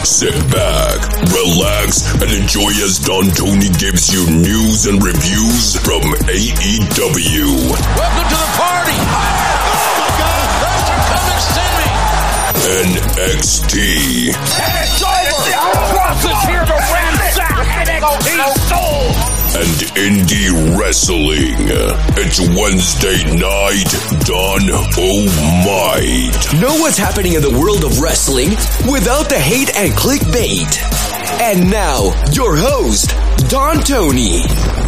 Sit back, relax, and enjoy as Don Tony gives you news and reviews from AEW. Welcome to the party! Oh my God! Those are coming NXT. It's over! Cross is here to ransack NXT soul! And indie wrestling. It's Wednesday night, Dynamite. Know what's happening in the world of wrestling without the hate and clickbait. And now, your host, Don Tony.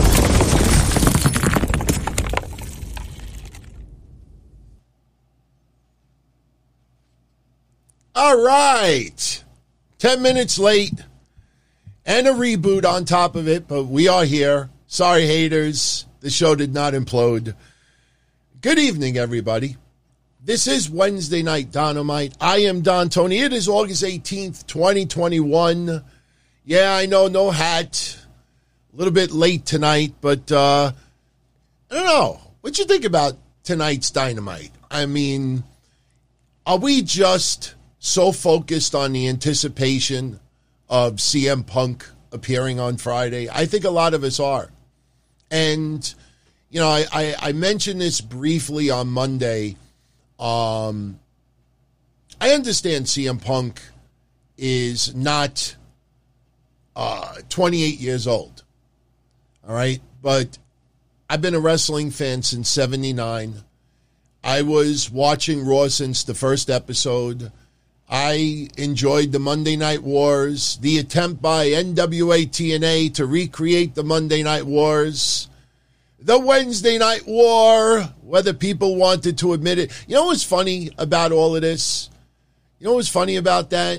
All right. 10 minutes late. And a reboot on top of it, but we are here. Sorry, haters. The show did not implode. Good evening, everybody. This is Wednesday Night Dynamite. I am Don Tony. It is August 18th, 2021. Yeah, I know, no hat. A little bit late tonight, but I don't know. What you think about tonight's Dynamite? I mean, are we just so focused on the anticipation of CM Punk appearing on Friday? I think a lot of us are. And, you know, I mentioned this briefly on Monday. I understand CM Punk is not 28 years old. All right? But I've been a wrestling fan since 79. I was watching Raw since the first episode. I enjoyed the Monday Night Wars, the attempt by NWA TNA to recreate the Monday Night Wars, the Wednesday Night War, whether people wanted to admit it. You know what's funny about all of this? You know what's funny about that?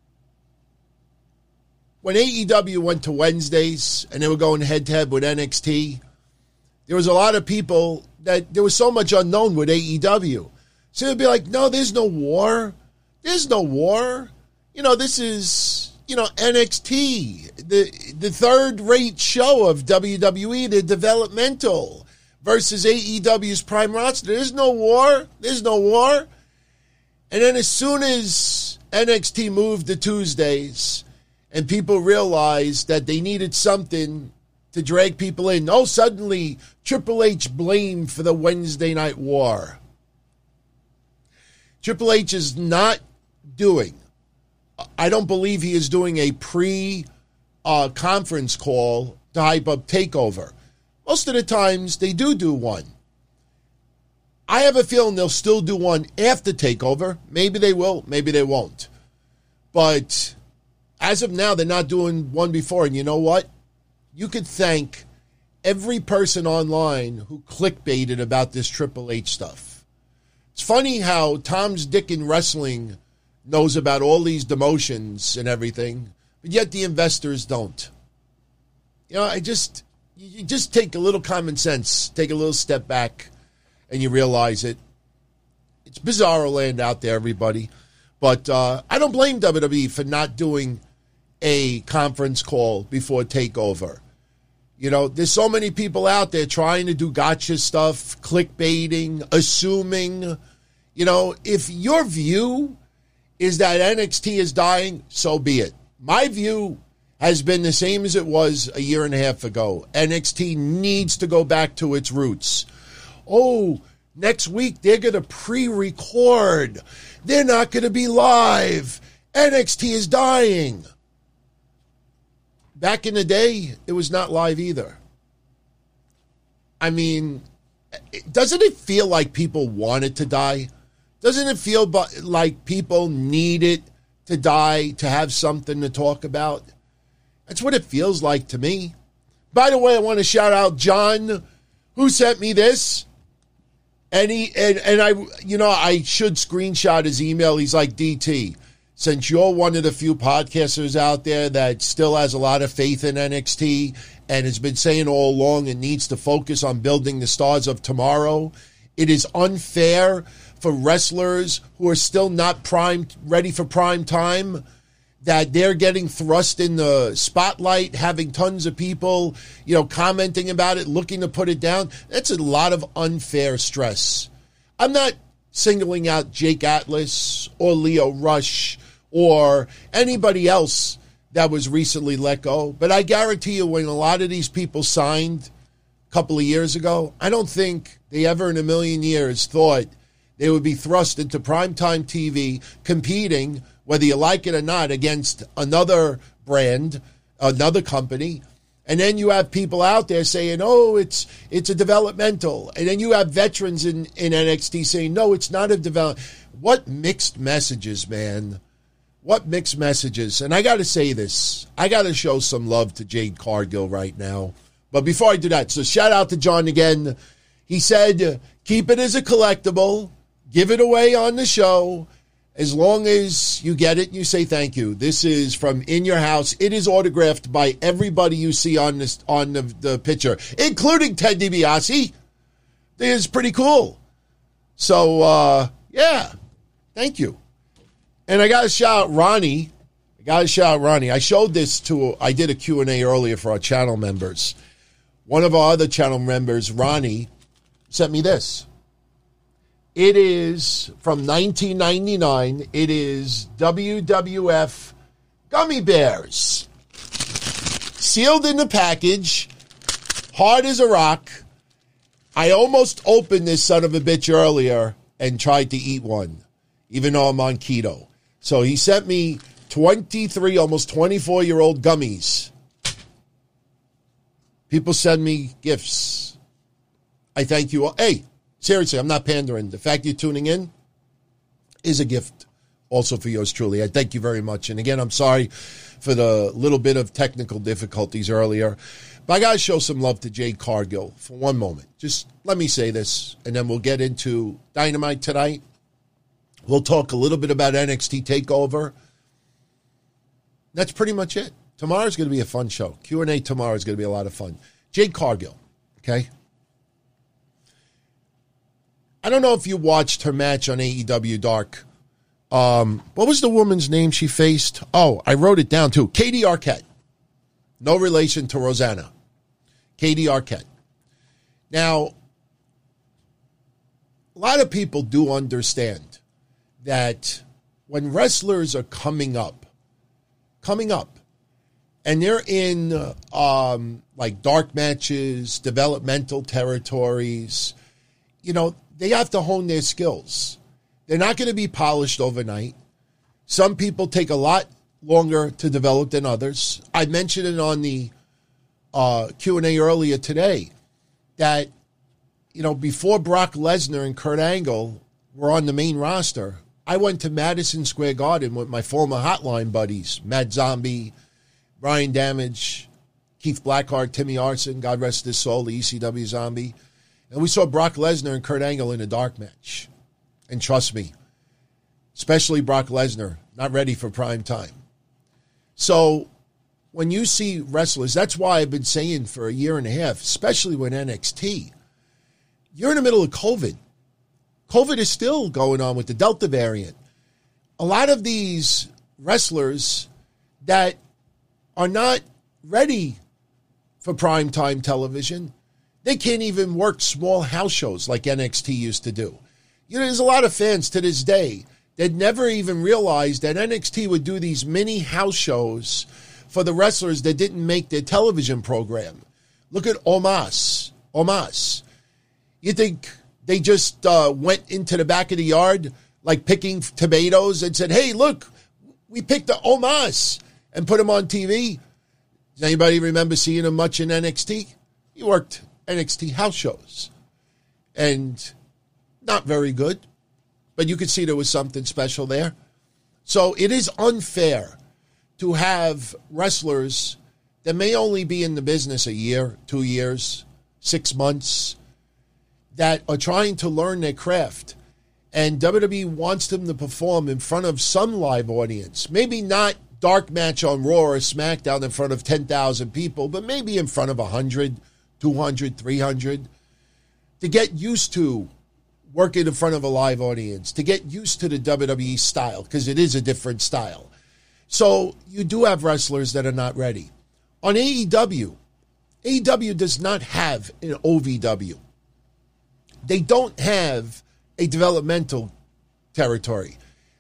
When AEW went to Wednesdays and they were going head-to-head with NXT, there was a lot of people that there was so much unknown with AEW. So they'd be like, no, there's no war. There's no war. You know, this is, you know, NXT, the third-rate show of WWE, the developmental, versus AEW's prime roster. There's no war. There's no war. And then as soon as NXT moved to Tuesdays and people realized that they needed something to drag people in, oh, suddenly Triple H blamed for the Wednesday Night War. Triple H is not doing, I don't believe he is doing a pre-conference call to hype up TakeOver. Most of the times they do one. I have a feeling they'll still do one after TakeOver. Maybe they will, maybe they won't. But as of now, they're not doing one before. And you know what? You could thank every person online who clickbaited about this Triple H stuff. It's funny how Tom's Dick in Wrestling knows about all these demotions and everything, but yet the investors don't. You know, you just take a little common sense, take a little step back, and you realize it. It's bizarro land out there, everybody. But I don't blame WWE for not doing a conference call before TakeOver. You know, there's so many people out there trying to do gotcha stuff, clickbaiting, assuming. You know, if your view is that NXT is dying, so be it. My view has been the same as it was a year and a half ago. NXT needs to go back to its roots. Oh, next week they're going to pre-record. They're not going to be live. NXT is dying. Back in the day, it was not live either. I mean, doesn't it feel like people want it to die? Doesn't it feel like people need it to die to have something to talk about? That's what it feels like to me. By the way, I want to shout out John, who sent me this. And I should screenshot his email. He's like, DT, since you're one of the few podcasters out there that still has a lot of faith in NXT and has been saying all along it needs to focus on building the stars of tomorrow, it is unfair for wrestlers who are still not ready for prime time, that they're getting thrust in the spotlight, having tons of people, commenting about it, looking to put it down. That's a lot of unfair stress. I'm not singling out Jake Atlas or Leo Rush or anybody else that was recently let go. But I guarantee you, when a lot of these people signed a couple of years ago, I don't think they ever in a million years thought they would be thrust into primetime TV competing, whether you like it or not, against another brand, another company. And then you have people out there saying, oh, it's a developmental. And then you have veterans in NXT saying, no, it's not a development. What mixed messages, man. What mixed messages. And I got to say this. I got to show some love to Jade Cargill right now. But before I do that, so shout out to John again. He said, keep it as a collectible. Give it away on the show. As long as you get it, you say thank you. This is from In Your House. It is autographed by everybody you see on the picture, including Ted DiBiase. It is pretty cool. So, yeah, thank you. And I got to shout out Ronnie. I showed this I did a Q&A earlier for our channel members. One of our other channel members, Ronnie, sent me this. It is from 1999. It is WWF Gummy Bears. Sealed in the package. Hard as a rock. I almost opened this son of a bitch earlier and tried to eat one, even though I'm on keto. So he sent me 23, almost 24-year-old gummies. People send me gifts. I thank you all. Hey, seriously, I'm not pandering. The fact you're tuning in is a gift also for yours truly. I thank you very much. And again, I'm sorry for the little bit of technical difficulties earlier. But I got to show some love to Jade Cargill for one moment. Just let me say this, and then we'll get into Dynamite tonight. We'll talk a little bit about NXT TakeOver. That's pretty much it. Tomorrow's going to be a fun show. Q&A tomorrow is going to be a lot of fun. Jade Cargill, okay? I don't know if you watched her match on AEW Dark. What was the woman's name she faced? Oh, I wrote it down too. Katie Arquette. No relation to Rosanna. Katie Arquette. Now, a lot of people do understand that when wrestlers are coming up, and they're in like dark matches, developmental territories, you know, they have to hone their skills. They're not going to be polished overnight. Some people take a lot longer to develop than others. I mentioned it on the Q&A earlier today that, you know, before Brock Lesnar and Kurt Angle were on the main roster, I went to Madison Square Garden with my former Hotline buddies, Matt Zombie, Brian Damage, Keith Blackheart, Timmy Arson, God rest his soul, the ECW Zombie. And we saw Brock Lesnar and Kurt Angle in a dark match. And trust me, especially Brock Lesnar, not ready for prime time. So when you see wrestlers, that's why I've been saying for a year and a half, especially with NXT, you're in the middle of COVID. COVID is still going on with the Delta variant. A lot of these wrestlers that are not ready for primetime television, they can't even work small house shows like NXT used to do. You know, there's a lot of fans to this day that never even realized that NXT would do these mini house shows for the wrestlers that didn't make their television program. Look at Omos. You think they just went into the back of the yard like picking tomatoes and said, hey, look, we picked the Omos and put him on TV? Does anybody remember seeing him much in NXT? He worked NXT house shows. And not very good, but you could see there was something special there. So it is unfair to have wrestlers that may only be in the business a year, 2 years, 6 months, that are trying to learn their craft. And WWE wants them to perform in front of some live audience. Maybe not dark match on Raw or SmackDown in front of 10,000 people, but maybe in front of 100, 200, 300, to get used to working in front of a live audience, to get used to the WWE style, because it is a different style. So you do have wrestlers that are not ready. On AEW does not have an OVW. They don't have a developmental territory.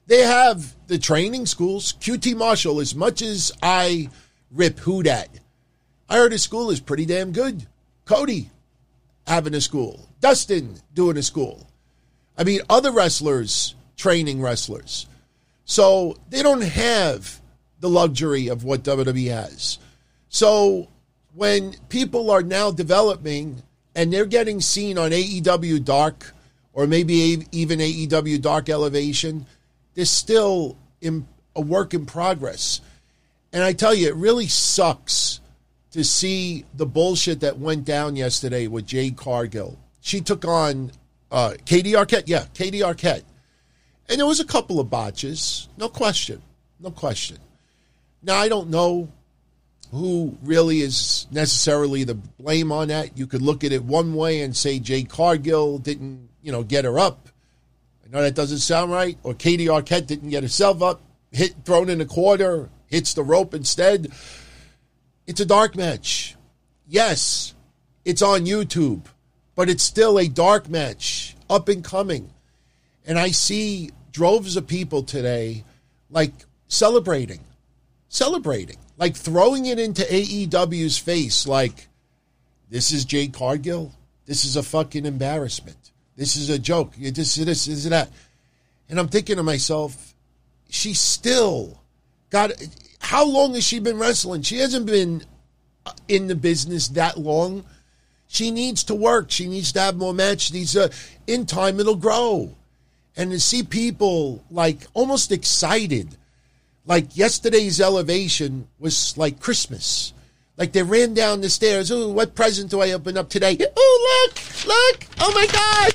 They have the training schools. QT Marshall, as much as I rip who that, I heard his school is pretty damn good. Cody having a school. Dustin doing a school. I mean, other wrestlers training wrestlers. So they don't have the luxury of what WWE has. So when people are now developing and they're getting seen on AEW Dark or maybe even AEW Dark Elevation, they're still a work in progress. And I tell you, it really sucks to see the bullshit that went down yesterday with Jade Cargill. She took on Katie Arquette. Yeah, Katie Arquette. And there was a couple of botches. No question. No question. Now, I don't know who really is necessarily the blame on that. You could look at it one way and say Jade Cargill didn't, get her up. I know that doesn't sound right. Or Katie Arquette didn't get herself up, thrown in a quarter, hits the rope instead. It's a dark match. Yes, it's on YouTube, but it's still a dark match, up and coming. And I see droves of people today, like, celebrating, like throwing it into AEW's face, like, this is Jade Cargill. This is a fucking embarrassment. This is a joke. This is that. And I'm thinking to myself, she still got, how long has she been wrestling? She hasn't been in the business that long. She needs to work. She needs to have more matches. In time, it'll grow. And to see people like almost excited, like yesterday's Elevation was like Christmas. Like they ran down the stairs. Oh, what present do I open up today? Oh, look. Oh, my God.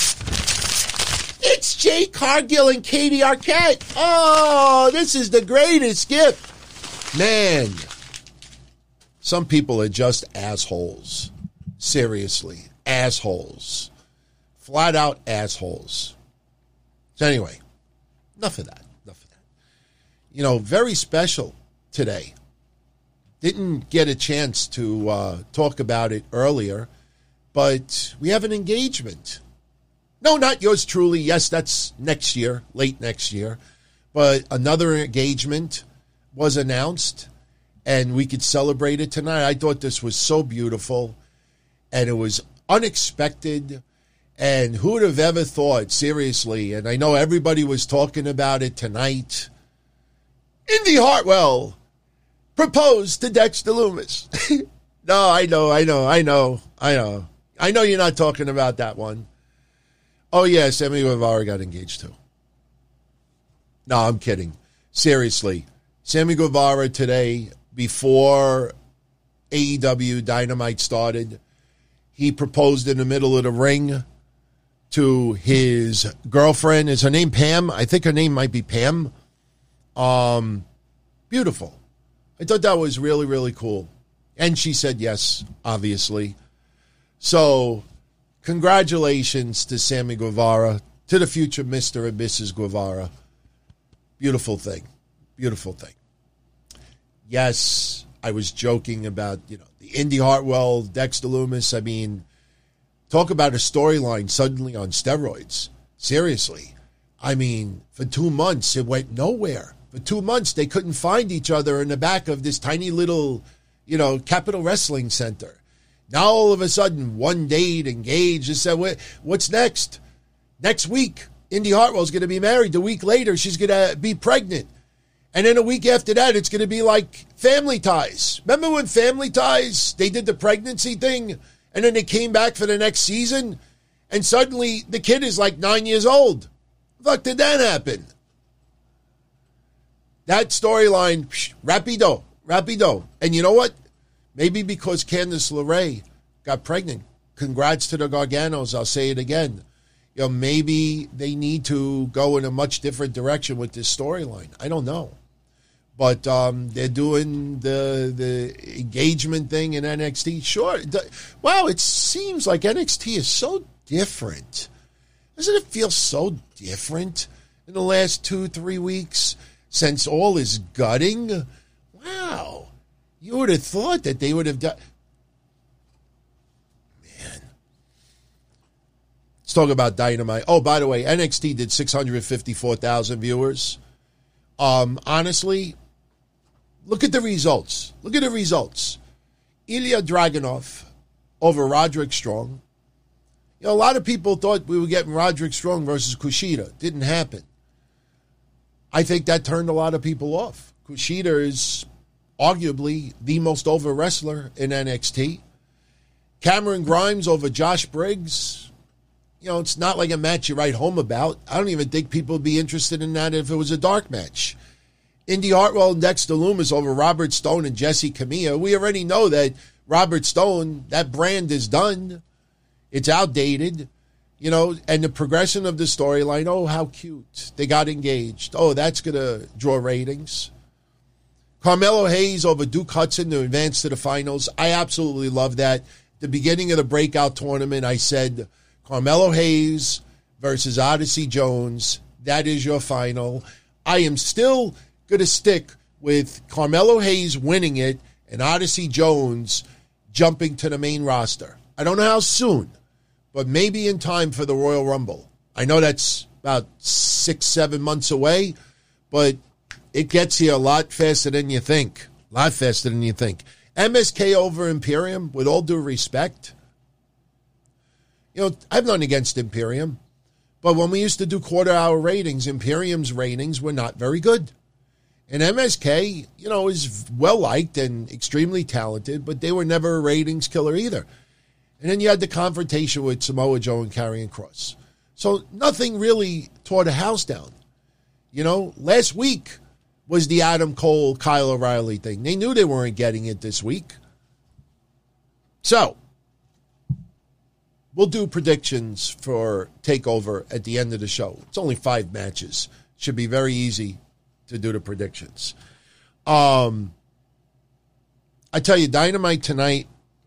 It's Jade Cargill and Katie Arquette. Oh, this is the greatest gift. Man, some people are just assholes. Seriously, assholes. Flat out assholes. So anyway, enough of that. Very special today. Didn't get a chance to talk about it earlier, but we have an engagement. No, not yours truly. Yes, that's next year, late next year. But another engagement was announced, and we could celebrate it tonight. I thought this was so beautiful, and it was unexpected. And who would have ever thought, seriously, and I know everybody was talking about it tonight, Indy Hartwell proposed to Dexter Lumis. No, I know you're not talking about that one. Oh, yeah, Sammy Guevara got engaged too. No, I'm kidding. Seriously, Sammy Guevara today, before AEW Dynamite started, he proposed in the middle of the ring to his girlfriend. Is her name Pam? I think her name might be Pam. Beautiful. I thought that was really, really cool. And she said yes, obviously. So, congratulations to Sammy Guevara, to the future Mr. and Mrs. Guevara. Beautiful thing. Beautiful thing. Yes, I was joking about, the Indy Hartwell, Dexter Lumis. I mean, talk about a storyline suddenly on steroids. Seriously. I mean, for 2 months, it went nowhere. For 2 months, they couldn't find each other in the back of this tiny little, Capitol Wrestling Center. Now, all of a sudden, one date, engaged, and said, what's next? Next week, Indy Hartwell's going to be married. The week later, she's going to be pregnant. And then a week after that, it's going to be like Family Ties. Remember when Family Ties, they did the pregnancy thing, and then they came back for the next season, and suddenly the kid is like 9 years old. Fuck did that happen? That storyline, rapido. And you know what? Maybe because Candice LeRae got pregnant. Congrats to the Garganos. I'll say it again. Maybe they need to go in a much different direction with this storyline. I don't know. But they're doing the engagement thing in NXT. Sure. Wow, it seems like NXT is so different. Doesn't it feel so different in the last 2-3 weeks since all is gutting? Wow. You would have thought that they would have done. Man. Let's talk about Dynamite. Oh, by the way, NXT did 654,000 viewers. Honestly, look at the results. Look at the results. Ilya Dragunov over Roderick Strong. You know, a lot of people thought we were getting Roderick Strong versus Kushida. Didn't happen. I think that turned a lot of people off. Kushida is arguably the most over wrestler in NXT. Cameron Grimes over Josh Briggs. You know, it's not like a match you write home about. I don't even think people would be interested in that if it was a dark match. Indy Hartwell and Dexter Lumis over Robert Stone and Jesse Camilla. We already know that Robert Stone, that brand is done. It's outdated, you know, and the progression of the storyline, oh, how cute. They got engaged. Oh, that's going to draw ratings. Carmelo Hayes over Duke Hudson to advance to the finals. I absolutely love that. The beginning of the breakout tournament, I said, Carmelo Hayes versus Odyssey Jones. That is your final. I am still going to stick with Carmelo Hayes winning it and Odyssey Jones jumping to the main roster. I don't know how soon, but maybe in time for the Royal Rumble. I know that's about 6-7 months away, but it gets here a lot faster than you think. A lot faster than you think. MSK over Imperium, with all due respect. You know, I have nothing against Imperium, but when we used to do quarter-hour ratings, Imperium's ratings were not very good. And MSK, you know, is well-liked and extremely talented, but they were never a ratings killer either. And then you had the confrontation with Samoa Joe and Karrion Kross. So nothing really tore the house down. You know, last week was the Adam Cole, Kyle O'Reilly thing. They knew they weren't getting it this week. So, we'll do predictions for TakeOver at the end of the show. It's only 5 matches. Should be very easy to do the predictions. I tell you, Dynamite tonight,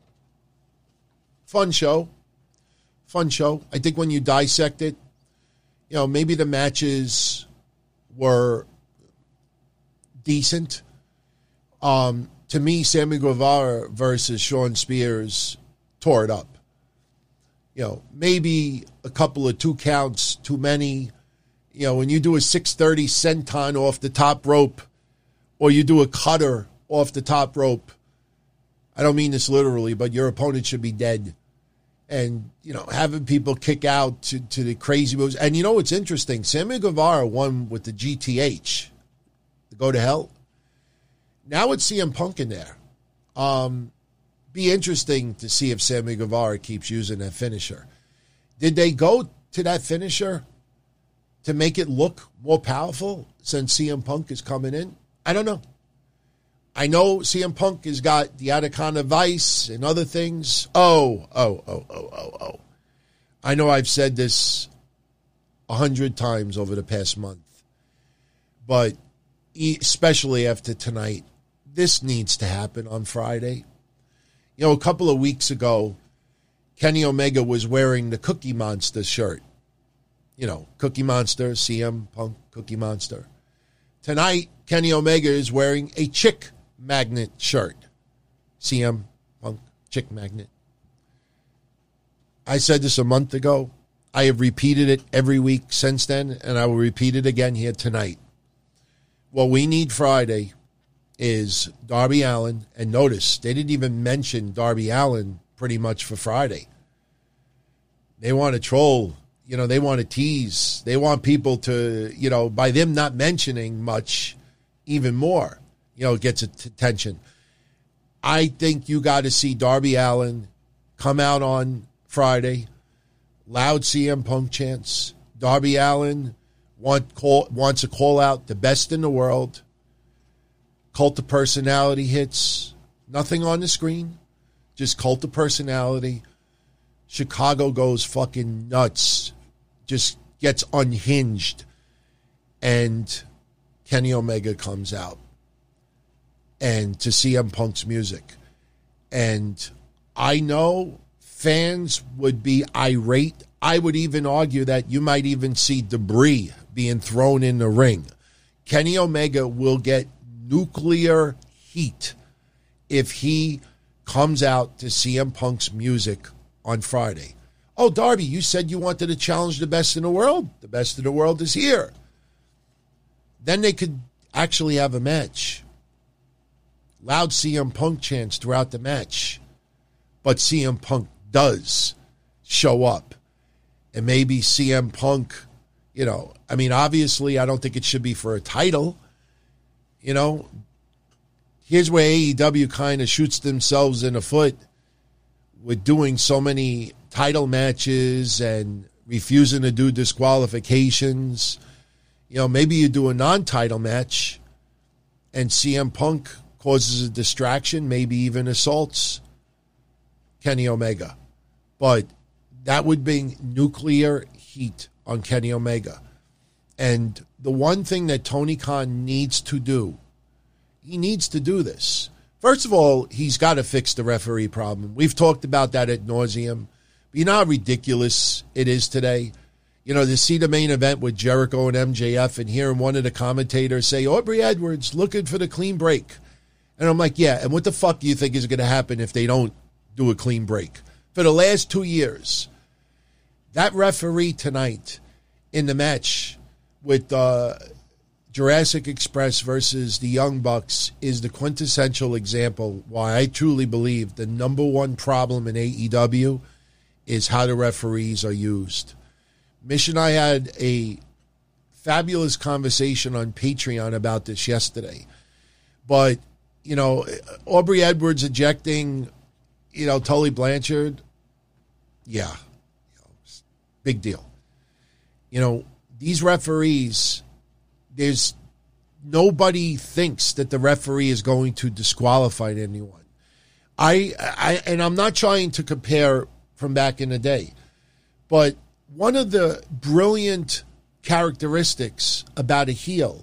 fun show. Fun show. I think when you dissect it, you know, maybe the matches were decent. To me, Sammy Guevara versus Shawn Spears tore it up. You know, maybe a couple of 2 counts too many. You know, when you do a 630 senton off the top rope, or you do a cutter off the top rope, I don't mean this literally, but your opponent should be dead. And, you know, having people kick out to the crazy moves. And you know what's interesting? Sammy Guevara won with the GTH, the Go to Hell. Now it's CM Punk in there. Be interesting to see if Sammy Guevara keeps using that finisher. Did they go to that finisher to make it look more powerful since CM Punk is coming in? I don't know. I know CM Punk has got the Anaconda Vice and other things. Oh. I know I've said this 100 times over the past month, but especially after tonight, this needs to happen on Friday. You know, a couple of weeks ago, Kenny Omega was wearing the Cookie Monster shirt. You know, Cookie Monster, CM Punk, Cookie Monster. Tonight, Kenny Omega is wearing a Chick Magnet shirt. CM Punk, Chick Magnet. I said this a month ago. I have repeated it every week since then, and I will repeat it again here tonight. What we need Friday is Darby Allin, and notice, they didn't even mention Darby Allin pretty much for Friday. They want to troll, you know, they want to tease. They want people to, you know, by them not mentioning much, even more, you know, it gets attention. I think you got to see Darby Allin come out on Friday, loud CM Punk chants. Darby Allin wants to call out the best in the world. Cult of Personality hits. Nothing on the screen. Just Cult of Personality. Chicago goes fucking nuts. Just gets unhinged. And Kenny Omega comes out. And to CM Punk's music. And I know fans would be irate. I would even argue that you might even see debris being thrown in the ring. Kenny Omega will get nuclear heat if he comes out to CM Punk's music on Friday. Oh, Darby, you said you wanted to challenge the best in the world. The best in the world is here. Then they could actually have a match. Loud CM Punk chants throughout the match. But CM Punk does show up. And maybe CM Punk, obviously I don't think it should be for a title. Here's where AEW kind of shoots themselves in the foot with doing so many title matches and refusing to do disqualifications. Maybe you do a non-title match and CM Punk causes a distraction, maybe even assaults Kenny Omega. But that would bring nuclear heat on Kenny Omega. And the one thing that Tony Khan needs to do, he needs to do this. First of all, he's got to fix the referee problem. We've talked about that ad nauseum. But you know how ridiculous it is today? To see the main event with Jericho and MJF and hearing one of the commentators say, Aubrey Edwards looking for the clean break. And I'm like, yeah, and what the fuck do you think is going to happen if they don't do a clean break? For the last 2 years, that referee tonight in the match with Jurassic Express versus the Young Bucks is the quintessential example why I truly believe the number one problem in AEW is how the referees are used. Mish and I had a fabulous conversation on Patreon about this yesterday. But, Aubrey Edwards ejecting, Tully Blanchard, yeah, big deal. These referees, there's nobody thinks that the referee is going to disqualify anyone. And I'm not trying to compare from back in the day, but one of the brilliant characteristics about a heel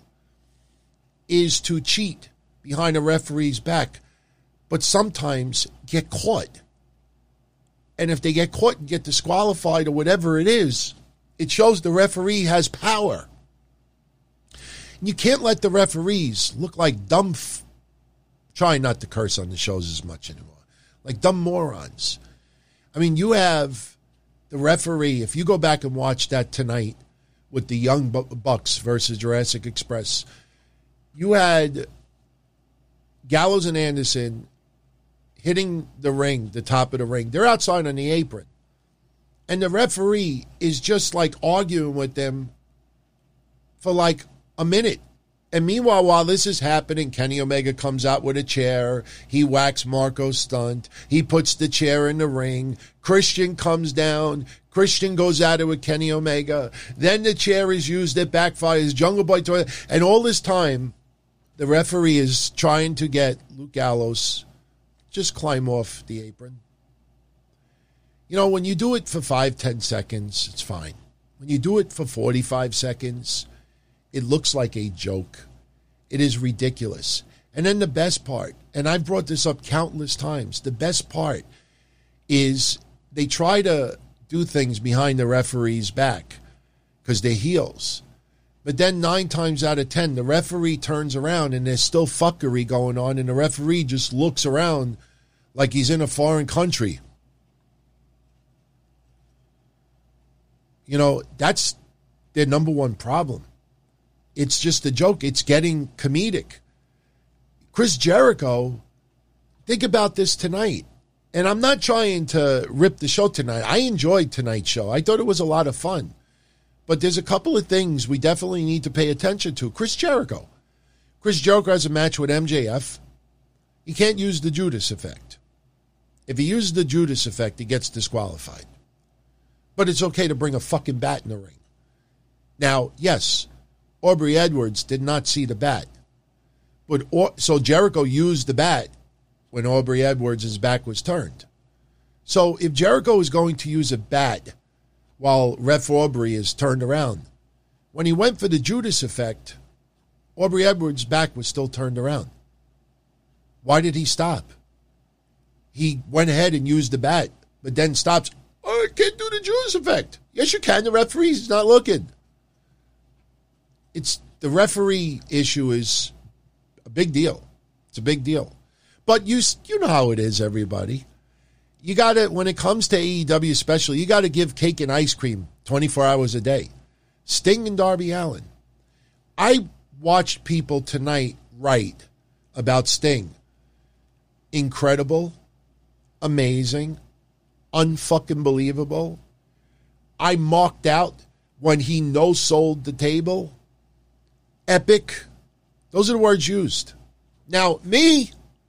is to cheat behind a referee's back, but sometimes get caught. And if they get caught and get disqualified or whatever it is, it shows the referee has power. And you can't let the referees look like dumb, trying not to curse on the shows as much anymore, like dumb morons. You have the referee, if you go back and watch that tonight with the Young Bucks versus Jurassic Express, you had Gallows and Anderson hitting the ring, the top of the ring. They're outside on the apron. And the referee is just like arguing with them for like a minute. And meanwhile, while this is happening, Kenny Omega comes out with a chair. He whacks Marco Stunt. He puts the chair in the ring. Christian comes down. Christian goes at it with Kenny Omega. Then the chair is used. It backfires. Jungle Boy. And all this time, the referee is trying to get Luke Gallows just climb off the apron. When you do it for 5-10 seconds, it's fine. When you do it for 45 seconds, it looks like a joke. It is ridiculous. And then the best part, and I've brought this up countless times, the best part is they try to do things behind the referee's back because they're heels. But then 9 times out of 10, the referee turns around and there's still fuckery going on, and the referee just looks around like he's in a foreign country. That's their number one problem. It's just a joke. It's getting comedic. Chris Jericho, think about this tonight. And I'm not trying to rip the show tonight. I enjoyed tonight's show. I thought it was a lot of fun. But there's a couple of things we definitely need to pay attention to. Chris Jericho. Chris Jericho has a match with MJF. He can't use the Judas effect. If he uses the Judas effect, he gets disqualified. But it's okay to bring a fucking bat in the ring. Now, yes, Aubrey Edwards did not see the bat. So Jericho used the bat when Aubrey Edwards' back was turned. So if Jericho is going to use a bat while Ref Aubrey is turned around, when he went for the Judas effect, Aubrey Edwards' back was still turned around. Why did he stop? He went ahead and used the bat, but then stops. Oh, I can't do the Judas effect. Yes, you can. The referee's not looking. The referee issue is a big deal. It's a big deal. But you know how it is, everybody. you got to, when it comes to AEW especially, you got to give cake and ice cream 24 hours a day. Sting and Darby Allin. I watched people tonight write about Sting. Incredible, amazing, unfucking believable. I marked out when he no-sold the table. Epic. Those are the words used. Now, me,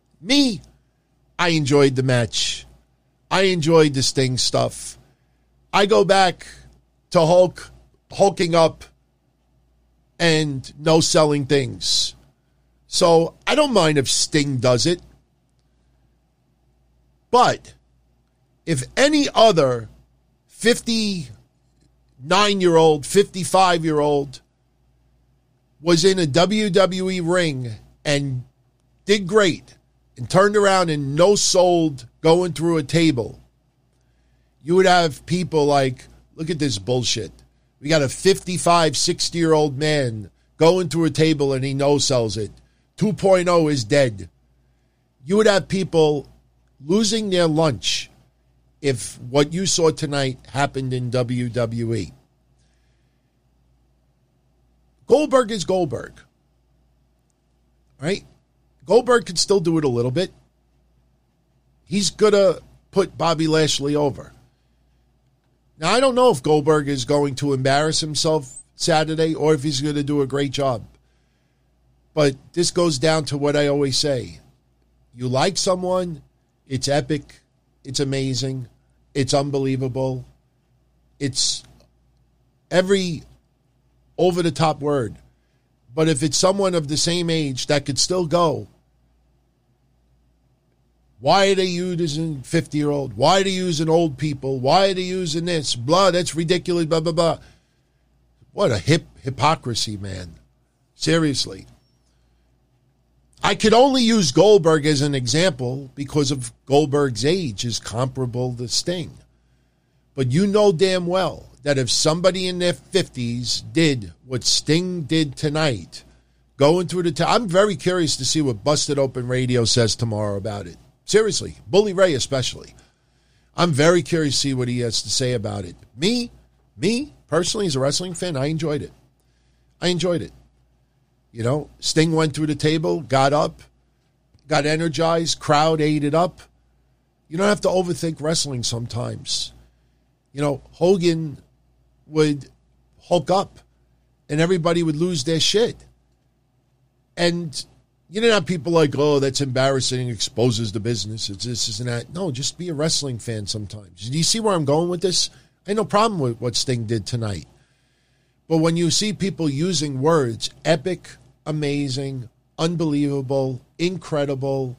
I enjoyed the match. I enjoyed the Sting stuff. I go back to hulking up and no-selling things. So I don't mind if Sting does it. But if any other 59-year-old, 55-year-old was in a WWE ring and did great and turned around and no-sold going through a table, you would have people like, look at this bullshit. We got a 55, 60-year-old man going through a table and he no-sells it. 2.0 is dead. You would have people losing their lunch if what you saw tonight happened in WWE. Goldberg is Goldberg. Right? Goldberg could still do it a little bit. He's going to put Bobby Lashley over. Now, I don't know if Goldberg is going to embarrass himself Saturday or if he's going to do a great job. But this goes down to what I always say. You like someone, it's epic, it's amazing, it's unbelievable. It's every over-the-top word. But if it's someone of the same age that could still go, why are they using 50-year-old? Why are they using old people? Why are they using this? Blah, that's ridiculous, blah, blah, blah. What a hypocrisy, man. Seriously. I could only use Goldberg as an example because of Goldberg's age is comparable to Sting. But you know damn well that if somebody in their 50s did what Sting did tonight, going through the I'm very curious to see what Busted Open Radio says tomorrow about it. Seriously, Bully Ray especially. I'm very curious to see what he has to say about it. Me, personally, as a wrestling fan, I enjoyed it. You know, Sting went through the table, got up, got energized, crowd ate it up. You don't have to overthink wrestling sometimes. You know, Hogan would hulk up and everybody would lose their shit. And you didn't have people like, oh, that's embarrassing, exposes the business, it's this and that. No, just be a wrestling fan sometimes. Do you see where I'm going with this? I had no problem with what Sting did tonight. But when you see people using words, epic, amazing, unbelievable, incredible,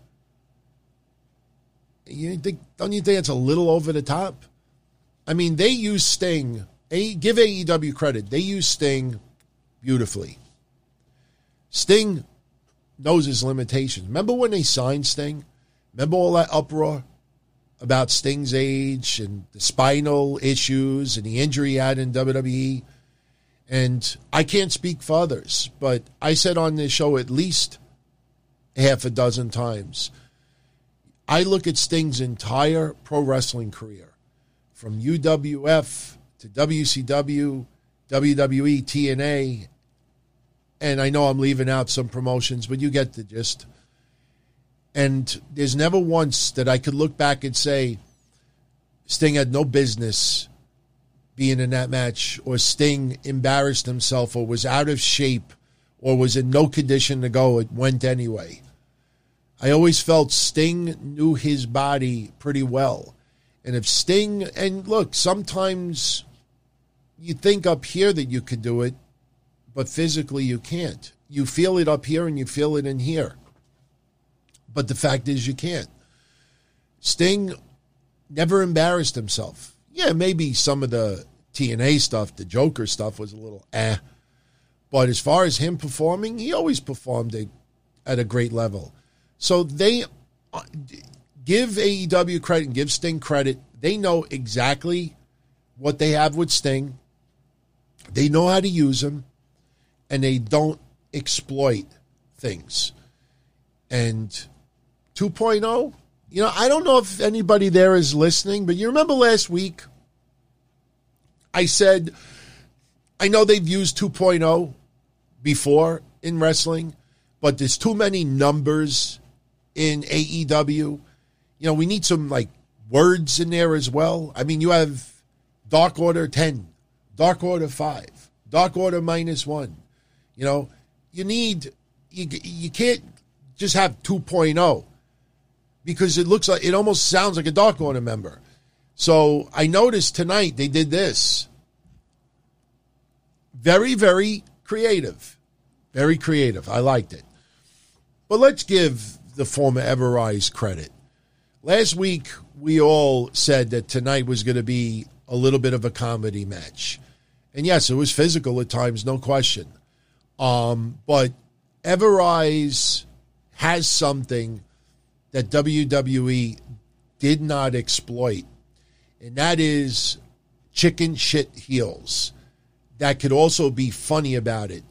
don't you think it's a little over the top? I mean, they use Sting. Give AEW credit. They use Sting beautifully. Sting knows his limitations. Remember when they signed Sting? Remember all that uproar about Sting's age and the spinal issues and the injury he had in WWE? And I can't speak for others, but I said on this show at least half a dozen times, I look at Sting's entire pro wrestling career, from UWF to WCW, WWE, TNA, and I know I'm leaving out some promotions, but you get the gist. And there's never once that I could look back and say Sting had no business being in that match, or Sting embarrassed himself, or was out of shape, or was in no condition to go. It went anyway. I always felt Sting knew his body pretty well. And if Sting, and look, sometimes you think up here that you could do it, but physically you can't. You feel it up here and you feel it in here. But the fact is you can't. Sting never embarrassed himself. Yeah, maybe some of the TNA stuff, the Joker stuff was a little But as far as him performing, he always performed at a great level. So they give AEW credit and give Sting credit. They know exactly what they have with Sting. They know how to use him, and they don't exploit things. And 2.0, I don't know if anybody there is listening, but you remember last week I said, I know they've used 2.0 before in wrestling, but there's too many numbers in AEW. We need some words in there as well. I mean, you have Dark Order 10, Dark Order 5, Dark Order -1. You can't just have 2.0 because it almost sounds like a Dark Order member. So I noticed tonight they did this. Very, very creative. Very creative. I liked it. But let's give the former Ever-Rise credit. Last week, we all said that tonight was going to be a little bit of a comedy match. And yes, it was physical at times, no question. But Ever-Rise has something that WWE did not exploit. And that is chicken shit heels. That could also be funny about it.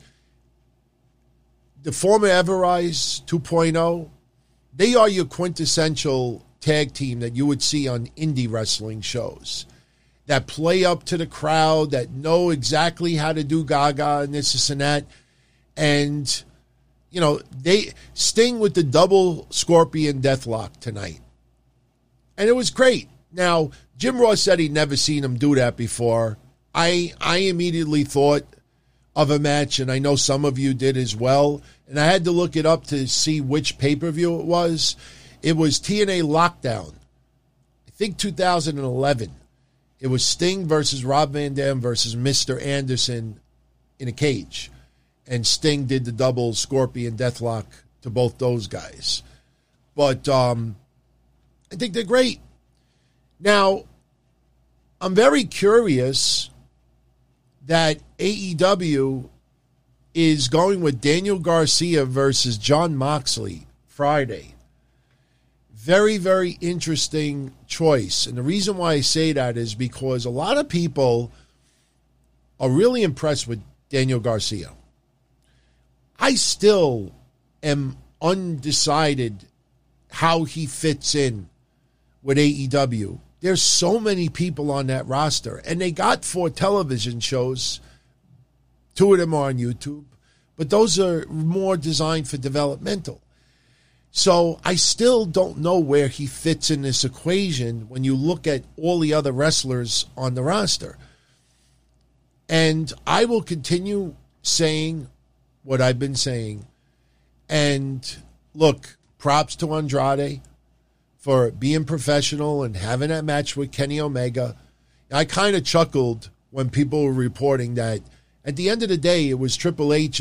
The former Ever-Rise 2.0, they are your quintessential tag team that you would see on indie wrestling shows that play up to the crowd, that know exactly how to do gaga and this and that. And, they Sting with the double Scorpion Deathlock tonight. And it was great. Now, Jim Ross said he'd never seen him do that before. I immediately thought of a match, and I know some of you did as well, and I had to look it up to see which pay-per-view it was. It was TNA Lockdown, I think 2011. It was Sting versus Rob Van Dam versus Mr. Anderson in a cage, and Sting did the double Scorpion Deathlock to both those guys. But I think they're great. Now, I'm very curious that AEW is going with Daniel Garcia versus Jon Moxley Friday. Very, very interesting choice. And the reason why I say that is because a lot of people are really impressed with Daniel Garcia. I still am undecided how he fits in with AEW. There's so many people on that roster, and they got 4 television shows. 2 of them are on YouTube, but those are more designed for developmental. So I still don't know where he fits in this equation when you look at all the other wrestlers on the roster. And I will continue saying what I've been saying. And look, props to Andrade for being professional and having that match with Kenny Omega. I kind of chuckled when people were reporting that at the end of the day, it was Triple A's,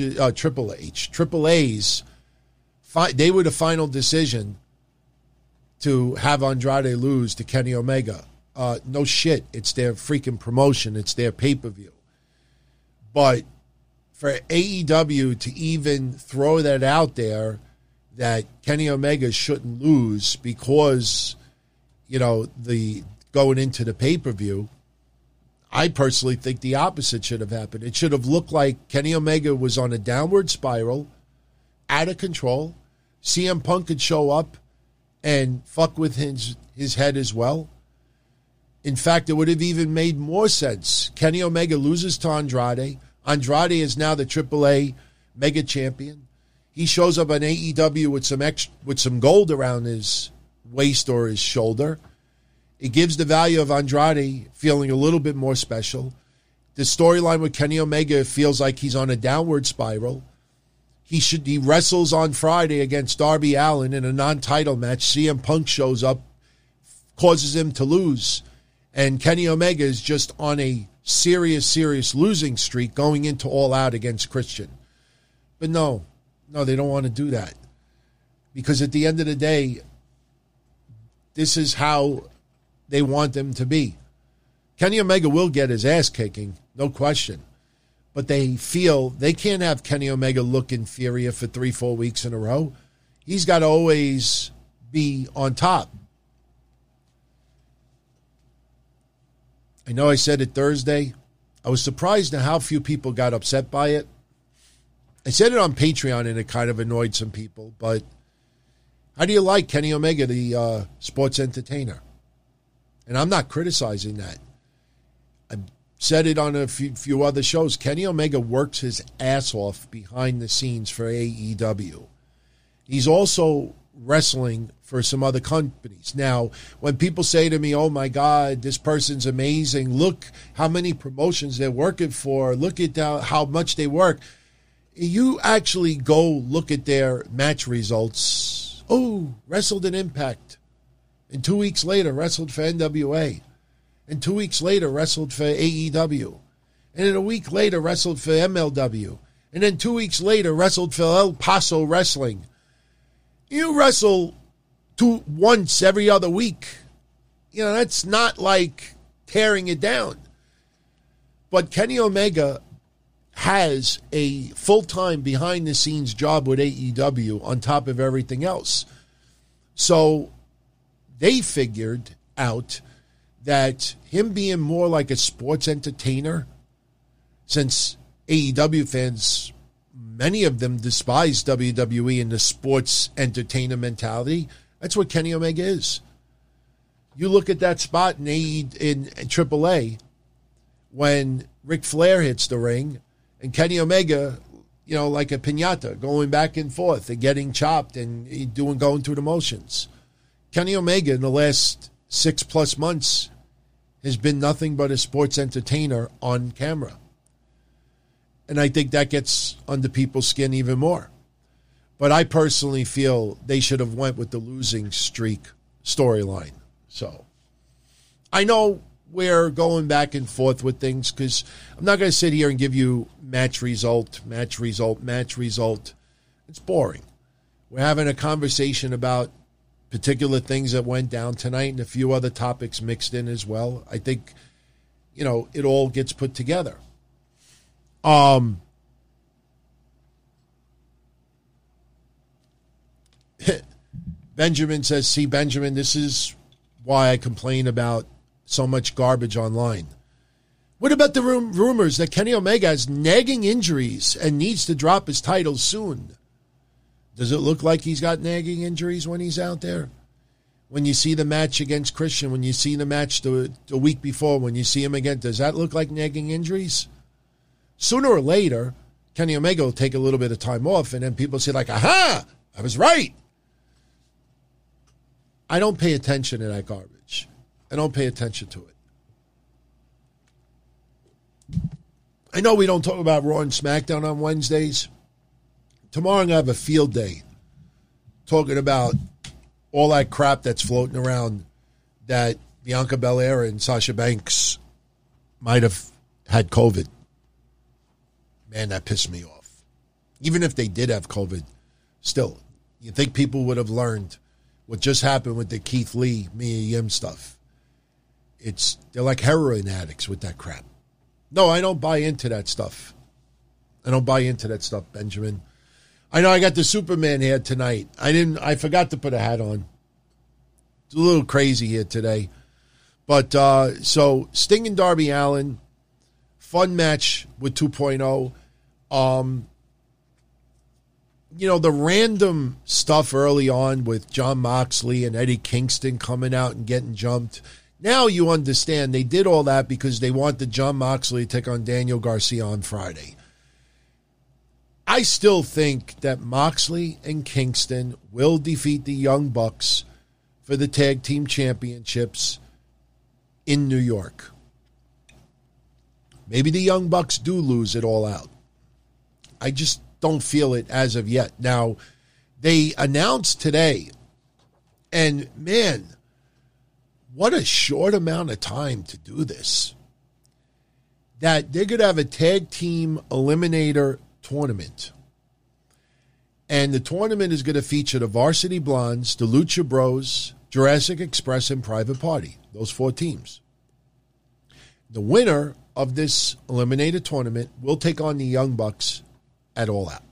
they were the final decision to have Andrade lose to Kenny Omega. No shit, it's their freaking promotion, it's their pay-per-view. But for AEW to even throw that out there, that Kenny Omega shouldn't lose because, the going into the pay-per-view, I personally think the opposite should have happened. It should have looked like Kenny Omega was on a downward spiral, out of control. CM Punk could show up and fuck with his head as well. In fact, it would have even made more sense. Kenny Omega loses to Andrade. Andrade is now the AAA Mega Champion. He shows up on AEW with some gold around his waist or his shoulder. It gives the value of Andrade feeling a little bit more special. The storyline with Kenny Omega feels like he's on a downward spiral. He wrestles on Friday against Darby Allin in a non-title match. CM Punk shows up, causes him to lose. And Kenny Omega is just on a serious losing streak going into All Out against Christian. But no, they don't want to do that. Because at the end of the day, this is how they want them to be. Kenny Omega will get his ass kicking, no question. But they feel they can't have Kenny Omega look inferior for 3-4 weeks in a row. He's got to always be on top. I know I said it Thursday. I was surprised at how few people got upset by it. I said it on Patreon and it kind of annoyed some people, but How do you like Kenny Omega, the sports entertainer? And I'm not criticizing that. I've said it on a few other shows. Kenny Omega works his ass off behind the scenes for AEW. He's also wrestling for some other companies. Now, when people say to me, oh my God, this person's amazing, look how many promotions they're working for, look at how much they work. You actually go look at their match results. Oh, wrestled in Impact. And 2 weeks later, wrestled for NWA. And 2 weeks later, wrestled for AEW. And then a week later, wrestled for MLW. And then 2 weeks later, wrestled for El Paso Wrestling. You wrestle once every other week. You know, that's not like tearing it down. But Kenny Omega has a full-time behind-the-scenes job with AEW on top of everything else. So they figured out that him being more like a sports entertainer, since AEW fans, many of them despise WWE and the sports entertainer mentality, that's what Kenny Omega is. You look at that spot in AAA when Ric Flair hits the ring and Kenny Omega, you know, like a piñata, going back and forth and getting chopped and going through the motions. Kenny Omega in the last 6+ months has been nothing but a sports entertainer on camera. And I think that gets under people's skin even more. But I personally feel they should have went with the losing streak storyline. So I know we're going back and forth with things because I'm not going to sit here and give you match result. It's boring. We're having a conversation about particular things that went down tonight and a few other topics mixed in as well. I think, you know, it all gets put together. Benjamin says, see, Benjamin, this is why I complain about so much garbage online. What about the rumors that Kenny Omega has nagging injuries and needs to drop his title soon? Does it look like he's got nagging injuries when he's out there? When you see the match against Christian, when you see the match the week before, when you see him again, does that look like nagging injuries? Sooner or later, Kenny Omega will take a little bit of time off, and then people say, like, aha, I was right. I don't pay attention to that garbage. I don't pay attention to it. I know we don't talk about Raw and SmackDown on Wednesdays. Tomorrow I'm going to have a field day talking about all that crap that's floating around that Bianca Belair and Sasha Banks might have had COVID. Man, that pissed me off. Even if they did have COVID, still, you think people would have learned what just happened with the Keith Lee, Mia Yim stuff. They're like heroin addicts with that crap. No, I don't buy into that stuff. I don't buy into that stuff, Benjamin. I know I got the Superman hat tonight. I forgot to put a hat on. It's a little crazy here today. But, so, Sting and Darby Allin, fun match with 2.0. You know, the random stuff early on with Jon Moxley and Eddie Kingston coming out and getting jumped. Now you understand they did all that because they wanted Jon Moxley to take on Daniel Garcia on Friday. I still think that Moxley and Kingston will defeat the Young Bucks for the Tag Team Championships in New York. Maybe the Young Bucks do lose it all out. I just don't feel it as of yet. Now, they announced today, and man, what a short amount of time to do this, that they're going to have a tag team eliminator tournament. And the tournament is going to feature the Varsity Blondes, the Lucha Bros, Jurassic Express, and Private Party. Those 4 teams. The winner of this eliminator tournament will take on the Young Bucks at All Out.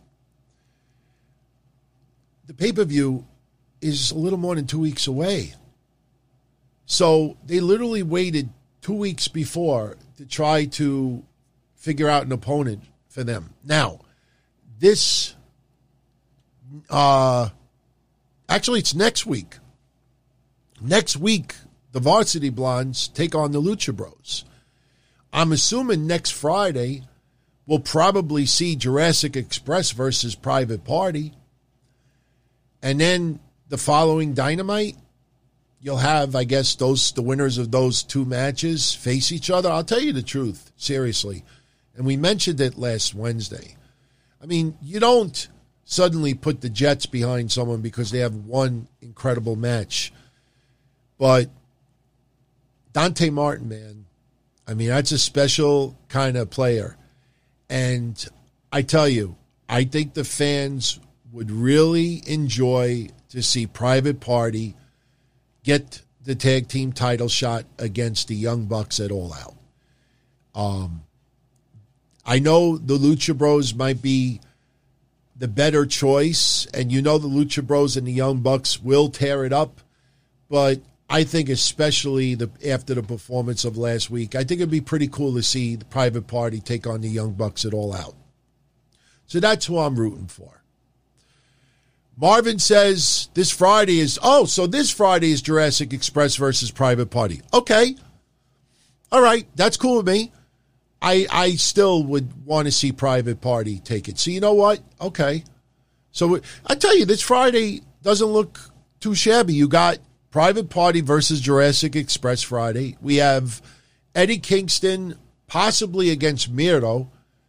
The pay-per-view is a little more than 2 weeks away. So they literally waited 2 weeks before to try to figure out an opponent for them. Now, this, I Actually, it's next week. Next week, the Varsity Blondes take on the Lucha Bros. I'm assuming next Friday we'll probably see Jurassic Express versus Private Party. And then the following Dynamite, you'll have, I guess, the winners of those two matches face each other. I'll tell you the truth, seriously. And we mentioned it last Wednesday. I mean, you don't suddenly put the Jets behind someone because they have one incredible match. But Dante Martin, man, I mean, that's a special kind of player. And I tell you, I think the fans would really enjoy to see Private Party get the tag team title shot against the Young Bucks at All Out. I know the Lucha Bros might be the better choice, and you know the Lucha Bros and the Young Bucks will tear it up, but I think especially after the performance of last week, I think it'd be pretty cool to see the Private Party take on the Young Bucks at All Out. So that's who I'm rooting for. Marvin says this Friday is Jurassic Express versus Private Party. Okay. All right. That's cool with me. I still would want to see Private Party take it. So you know what? Okay. So I tell you, this Friday doesn't look too shabby. You got Private Party versus Jurassic Express Friday. We have Eddie Kingston possibly against Miro.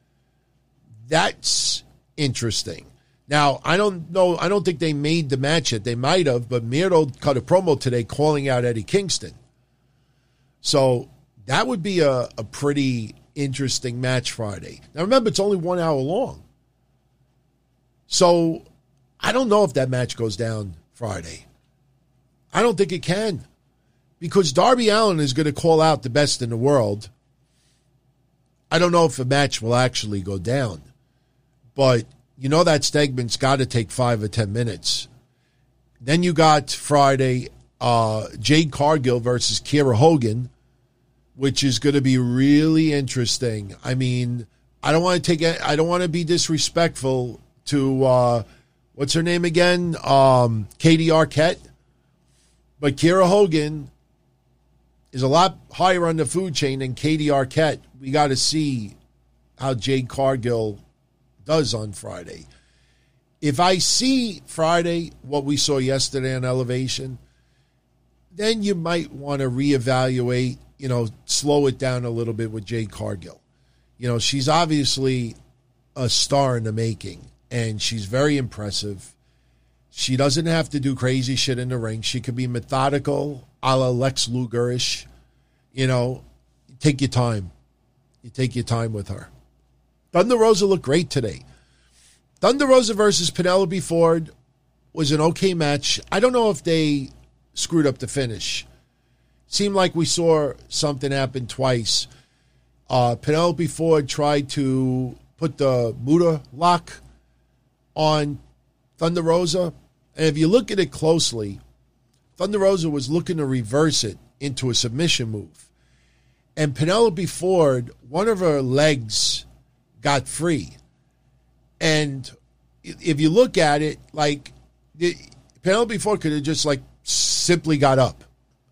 That's interesting. Now, I don't know. I don't think they made the match yet. They might have, but Miro cut a promo today calling out Eddie Kingston. So that would be a pretty interesting match Friday. Now, remember, it's only 1 hour long. So I don't know if that match goes down Friday. I don't think it can, because Darby Allin is going to call out the best in the world. I don't know if the match will actually go down, but you know that segment's got to take 5 or 10 minutes. Then you got Friday, Jade Cargill versus Kiera Hogan, which is going to be really interesting. I mean, I don't want to be disrespectful to what's her name again, Katie Arquette. But Kiera Hogan is a lot higher on the food chain than Katie Arquette. We got to see how Jade Cargill does on Friday. If I see Friday what we saw yesterday on Elevation, then you might want to reevaluate, slow it down a little bit with Jade Cargill. She's obviously a star in the making, and she's very impressive. She doesn't have to do crazy shit in the ring. She could be methodical, a la Lex Luger-ish. Take your time. You take your time with her. Thunder Rosa looked great today. Thunder Rosa versus Penelope Ford was an okay match. I don't know if they screwed up the finish. Seemed like we saw something happen twice. Penelope Ford tried to put the Muda lock on Thunder Rosa. And if you look at it closely, Thunder Rosa was looking to reverse it into a submission move. And Penelope Ford, one of her legs got free. And if you look at it, Penelope Ford could have just simply got up.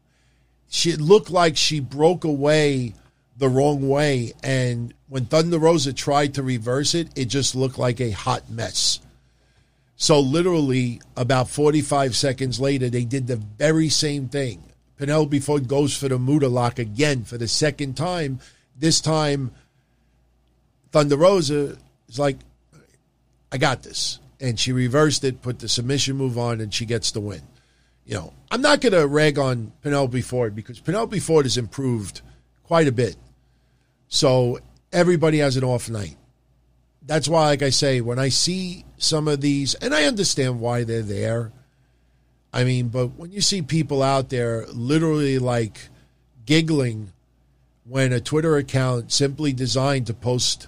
It looked like she broke away the wrong way. And when Thunder Rosa tried to reverse it, it just looked like a hot mess. So literally about 45 seconds later, they did the very same thing. Penelope Ford goes for the Muda lock again for the second time. This time, Thunder Rosa is like, I got this. And she reversed it, put the submission move on, and she gets the win. I'm not going to rag on Penelope Ford because Penelope Ford has improved quite a bit. So everybody has an off night. That's why, like I say, when I see some of these, and I understand why they're there. I mean, but when you see people out there literally giggling when a Twitter account simply designed to post,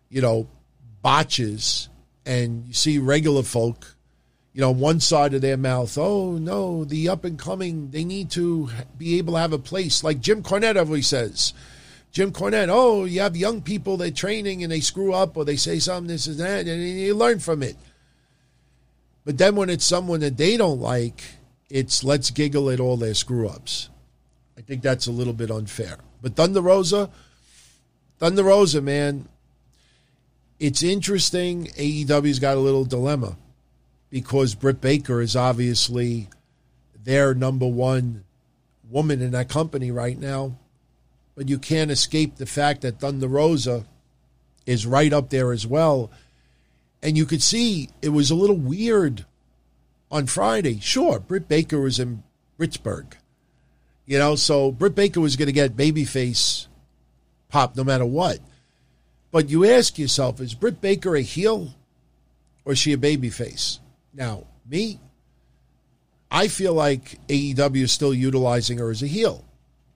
botches, and you see regular folk, one side of their mouth, oh no, the up and coming, they need to be able to have a place, like Jim Cornette always says. Jim Cornette, oh, you have young people, they're training and they screw up or they say something, this and that, and you learn from it. But then when it's someone that they don't like, it's let's giggle at all their screw-ups. I think that's a little bit unfair. But Thunder Rosa, man, it's interesting. AEW's got a little dilemma because Britt Baker is obviously their number one woman in that company right now. But you can't escape the fact that Thunder Rosa is right up there as well. And you could see it was a little weird on Friday. Sure, Britt Baker was in Pittsburgh. So Britt Baker was going to get babyface pop no matter what. But you ask yourself, is Britt Baker a heel or is she a babyface? Now, me, I feel like AEW is still utilizing her as a heel.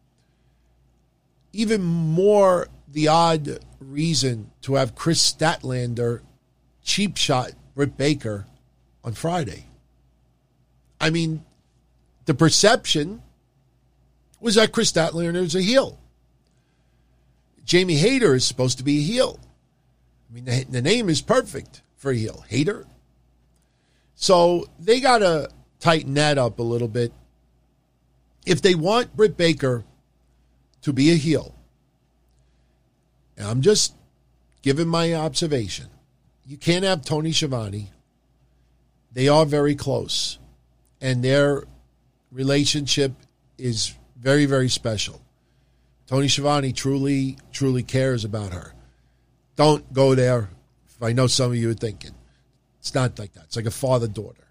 Even more the odd reason to have Chris Statlander cheap shot Britt Baker on Friday. I mean, the perception was that Chris Statlander is a heel. Jamie Hayter is supposed to be a heel. I mean, the name is perfect for a heel. Hayter. So they got to tighten that up a little bit. If they want Britt Baker to be a heel, and I'm just giving my observation, you can't have Tony Schiavone. They are very close, and their relationship is very, very special. Tony Schiavone truly, truly cares about her. Don't go there. I know some of you are thinking. It's not like that. It's like a father-daughter.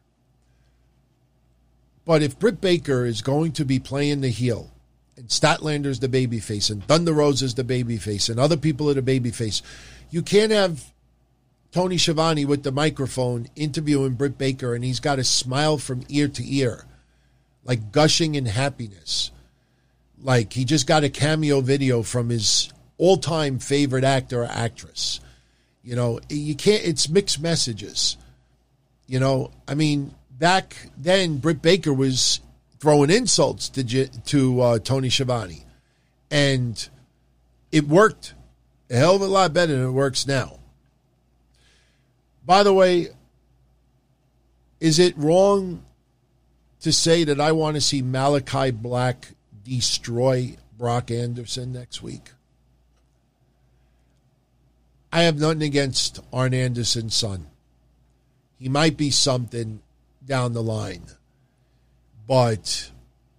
But if Britt Baker is going to be playing the heel, and Statlander's the babyface, and Thunder Rosa's the babyface, and other people are the babyface, you can't have Tony Schiavone with the microphone interviewing Britt Baker, and he's got a smile from ear to ear, like gushing in happiness. Like he just got a cameo video from his all-time favorite actor or actress. You can't, it's mixed messages. I mean, back then, Britt Baker was throwing insults to Tony Schiavone. And it worked a hell of a lot better than it works now. By the way, is it wrong to say that I want to see Malachi Black destroy Brock Anderson next week? I have nothing against Arn Anderson's son. He might be something down the line. But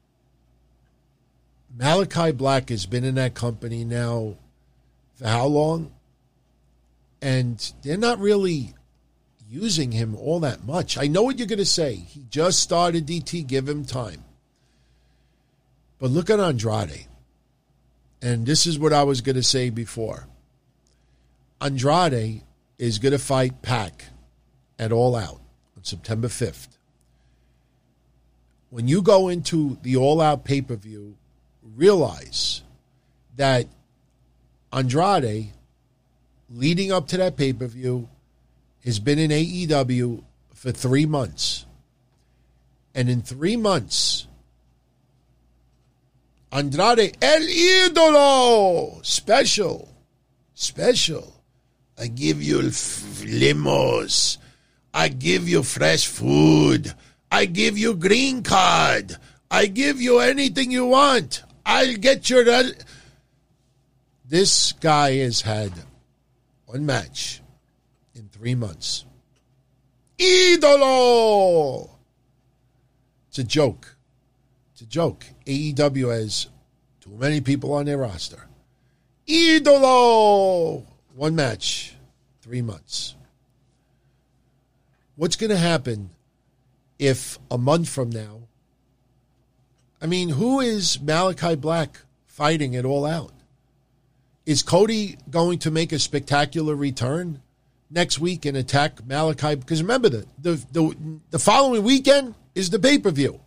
Malachi Black has been in that company now for how long? And they're not really using him all that much. I know what you're going to say. He just started DT, give him time. But look at Andrade. And this is what I was going to say before. Andrade is going to fight Pac at All Out on September 5th. When you go into the All Out pay-per-view, realize that Andrade, leading up to that pay-per-view, has been in AEW for 3 months. And in 3 months, Andrade, El Idolo, special. I give you limos. I give you fresh food. I give you green card. I give you anything you want. I'll get your... This guy has had one match in 3 months. Idolo! It's a joke. AEW has too many people on their roster. Idolo! One match, 3 months. What's going to happen if a month from now, I mean, who is Malachi Black fighting it all out? Is Cody going to make a spectacular return next week and attack Malachi? Because remember, the following weekend is the pay-per-view.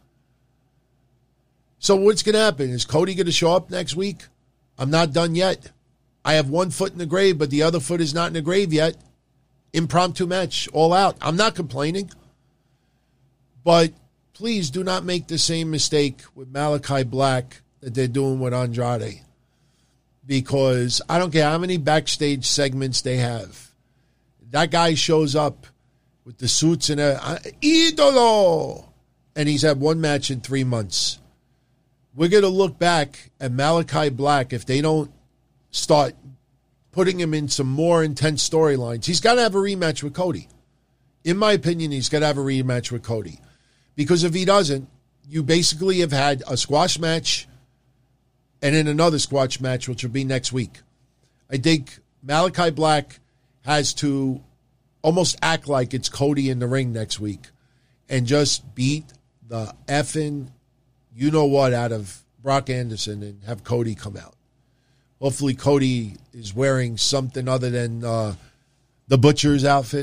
So what's going to happen? Is Cody going to show up next week? I'm not done yet. I have one foot in the grave, but the other foot is not in the grave yet. Impromptu match, All Out. I'm not complaining. But please do not make the same mistake with Malachi Black that they're doing with Andrade. Because I don't care how many backstage segments they have. That guy shows up with the suits and Idolo. And he's had one match in 3 months. We're going to look back at Malachi Black if they don't start putting him in some more intense storylines. He's got to have a rematch with Cody. In my opinion, he's got to have a rematch with Cody. Because if he doesn't, you basically have had a squash match and then another squash match, which will be next week. I think Malachi Black has to almost act like it's Cody in the ring next week and just beat the effing you-know-what out of Brock Anderson and have Cody come out. Hopefully Cody is wearing something other than the Butcher's outfit.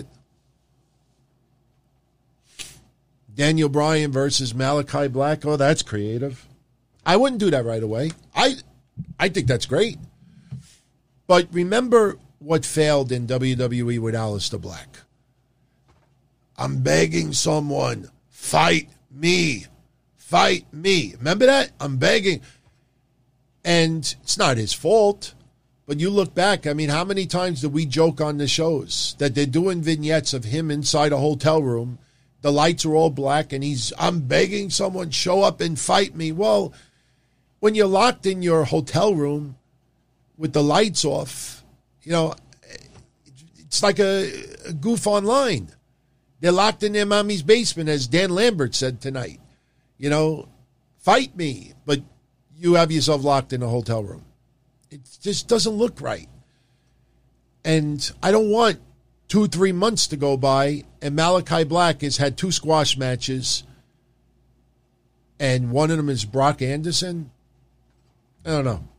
Daniel Bryan versus Malachi Black. Oh, that's creative. I wouldn't do that right away. I think that's great. But remember what failed in WWE with Aleister Black. I'm begging someone, fight me. Fight me. Remember that? I'm begging. And it's not his fault. But you look back, I mean, how many times do we joke on the shows that they're doing vignettes of him inside a hotel room? The lights are all black and I'm begging someone, show up and fight me. Well, when you're locked in your hotel room with the lights off, you know, it's like a goof online. They're locked in their mommy's basement, as Dan Lambert said tonight. You know, fight me, but you have yourself locked in a hotel room. It just doesn't look right. And I don't want 2-3 months to go by and Malachi Black has had 2 squash matches and one of them is Brock Anderson. I don't know.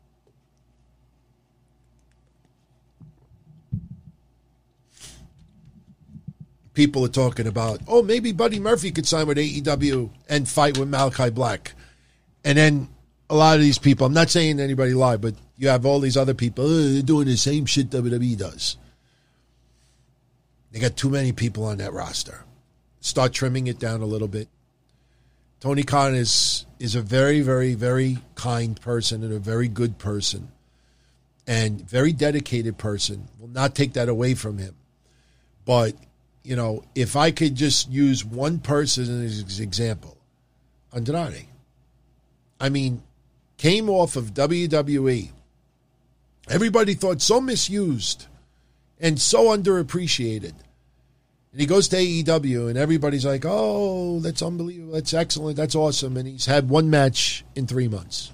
People are talking about, oh, maybe Buddy Murphy could sign with AEW and fight with Malachi Black. And then a lot of these people, I'm not saying anybody lied, but you have all these other people, they're doing the same shit WWE does. They got too many people on that roster. Start trimming it down a little bit. Tony Khan is a very, very, very kind person and a very good person and very dedicated person. Will not take that away from him. But, you know, if I could just use one person as an example, Andrade. I mean, came off of WWE. Everybody thought so misused and so underappreciated. And he goes to AEW, and everybody's like, oh, that's unbelievable. That's excellent. That's awesome. And he's had one match in 3 months.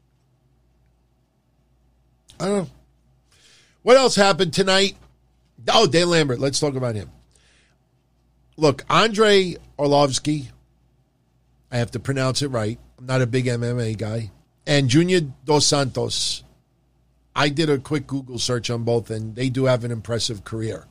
I don't know. What else happened tonight? Oh, Dan Lambert. Let's talk about him. Look, Andrei Arlovsky, I have to pronounce it right. I'm not a big MMA guy. And Junior Dos Santos. I did a quick Google search on both, and they do have an impressive career.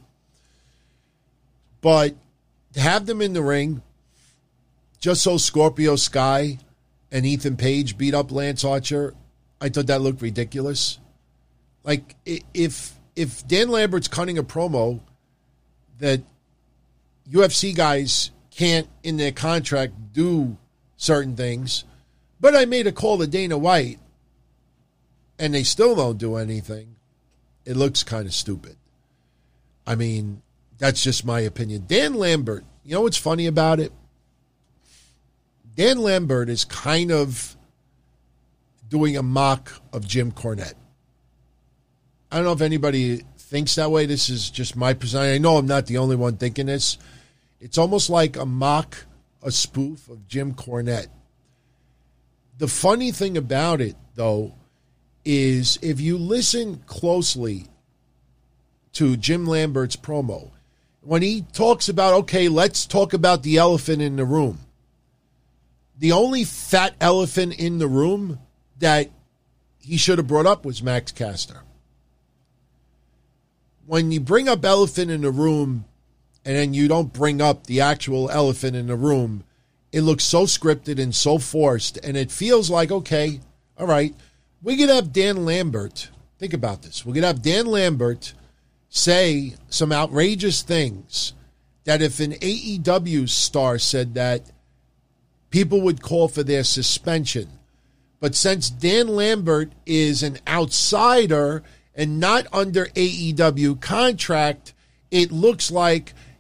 But to have them in the ring, just so Scorpio Sky and Ethan Page beat up Lance Archer, I thought that looked ridiculous. Like, if Dan Lambert's cutting a promo that UFC guys can't, in their contract, do certain things, but I made a call to Dana White, and they still don't do anything, it looks kind of stupid. I mean, that's just my opinion. Dan Lambert, you know what's funny about it? Dan Lambert is kind of doing a mock of Jim Cornette. I don't know if anybody thinks that way. This is just my perception. I know I'm not the only one thinking this. It's almost like a mock, a spoof of Jim Cornette. The funny thing about it, though, is if you listen closely to Jim Lambert's promo, when he talks about, okay, let's talk about the elephant in the room. The only fat elephant in the room that he should have brought up was Max Caster. When you bring up elephant in the room and then you don't bring up the actual elephant in the room, it looks so scripted and so forced, and it feels like, okay, all right, we could have Dan Lambert, think about this, we could have Dan Lambert say some outrageous things that if an AEW star said that, people would call for their suspension. But since Dan Lambert is an outsider and not under AEW contract, it looks like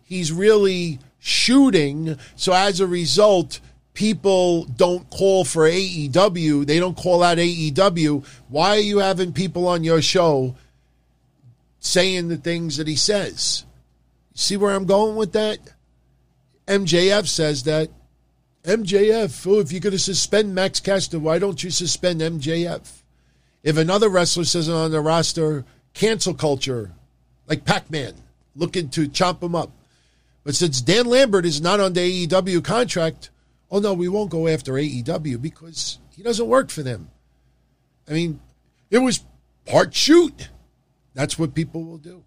he's really shooting. So as a result, people don't call for AEW. They don't call out AEW. Why are you having people on your show saying the things that he says? See where I'm going with that? MJF says that. MJF, if you're going to suspend Max Caster, why don't you suspend MJF? If another wrestler says on the roster, cancel culture, like Pac-Man, looking to chop him up. But since Dan Lambert is not on the AEW contract, oh no, we won't go after AEW because he doesn't work for them. I mean, it was part shoot. That's what people will do.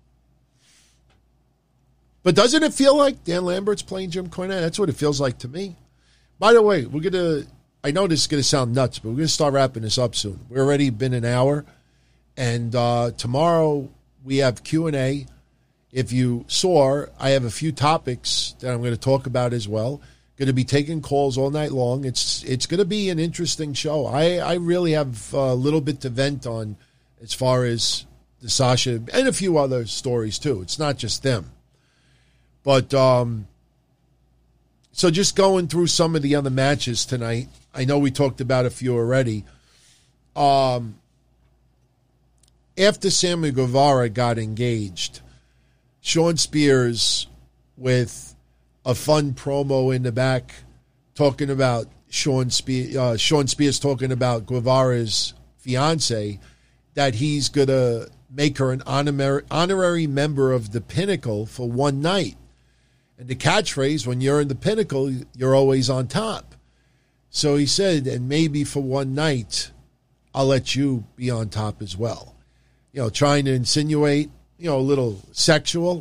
But doesn't it feel like Dan Lambert's playing Jim Cornette? That's what it feels like to me. By the way, I know this is going to sound nuts, but we're going to start wrapping this up soon. We're already been an hour. And tomorrow we have Q&A. If you saw, I have a few topics that I'm going to talk about as well. Going to be taking calls all night long. It's going to be an interesting show. I really have a little bit to vent on as far as the Sasha and a few other stories too. It's not just them. But so just going through some of the other matches tonight. I know we talked about a few already. After Sammy Guevara got engaged, Shawn Spears with a fun promo in the back talking about Shawn Spears talking about Guevara's fiance, that he's going to make her an honorary member of the Pinnacle for one night. And the catchphrase, when you're in the Pinnacle, you're always on top. So he said, and maybe for one night, I'll let you be on top as well. You know, trying to insinuate, a little sexual.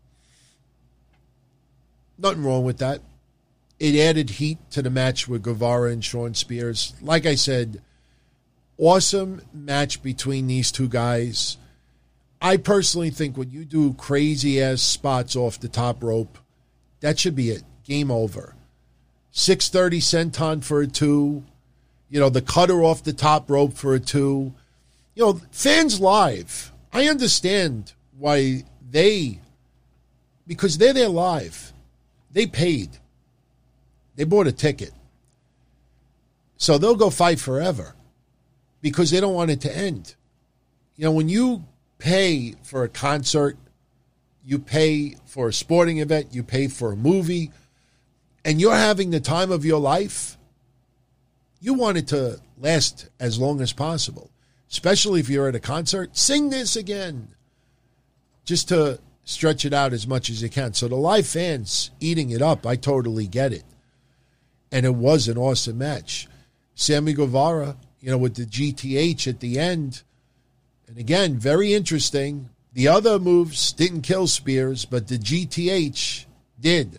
Nothing wrong with that. It added heat to the match with Guevara and Shawn Spears. Like I said, awesome match between these two guys. I personally think when you do crazy-ass spots off the top rope, that should be it. Game over. 630 senton for a 2. The cutter off the top rope for a 2. Fans live. I understand why because they're there live. They paid. They bought a ticket. So they'll go fight forever because they don't want it to end. When you pay for a concert, you pay for a sporting event, you pay for a movie, and you're having the time of your life, you want it to last as long as possible. Especially if you're at a concert, sing this again, just to stretch it out as much as you can. So the live fans eating it up, I totally get it. And it was an awesome match. Sammy Guevara, with the GTH at the end, and again, very interesting. The other moves didn't kill Spears, but the GTH did.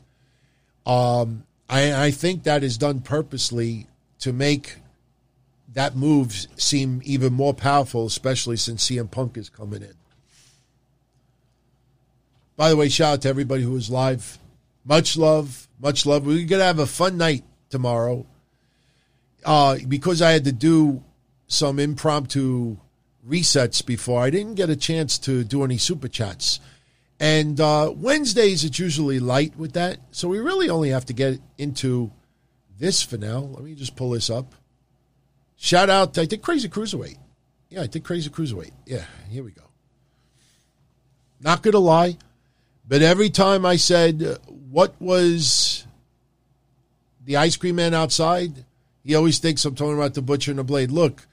I think that is done purposely to make that move seem even more powerful, especially since CM Punk is coming in. By the way, shout out to everybody who was live. Much love, much love. We're going to have a fun night tomorrow. Because I had to do some impromptu resets before, I didn't get a chance to do any super chats. And Wednesdays, it's usually light with that. So we really only have to get into this for now. Let me just pull this up. Shout out, I did Crazy Cruiserweight. Yeah, I did Crazy Cruiserweight. Yeah, here we go. Not going to lie, but every time I said, what was the ice cream man outside? He always thinks I'm talking about the Butcher and the Blade. Look,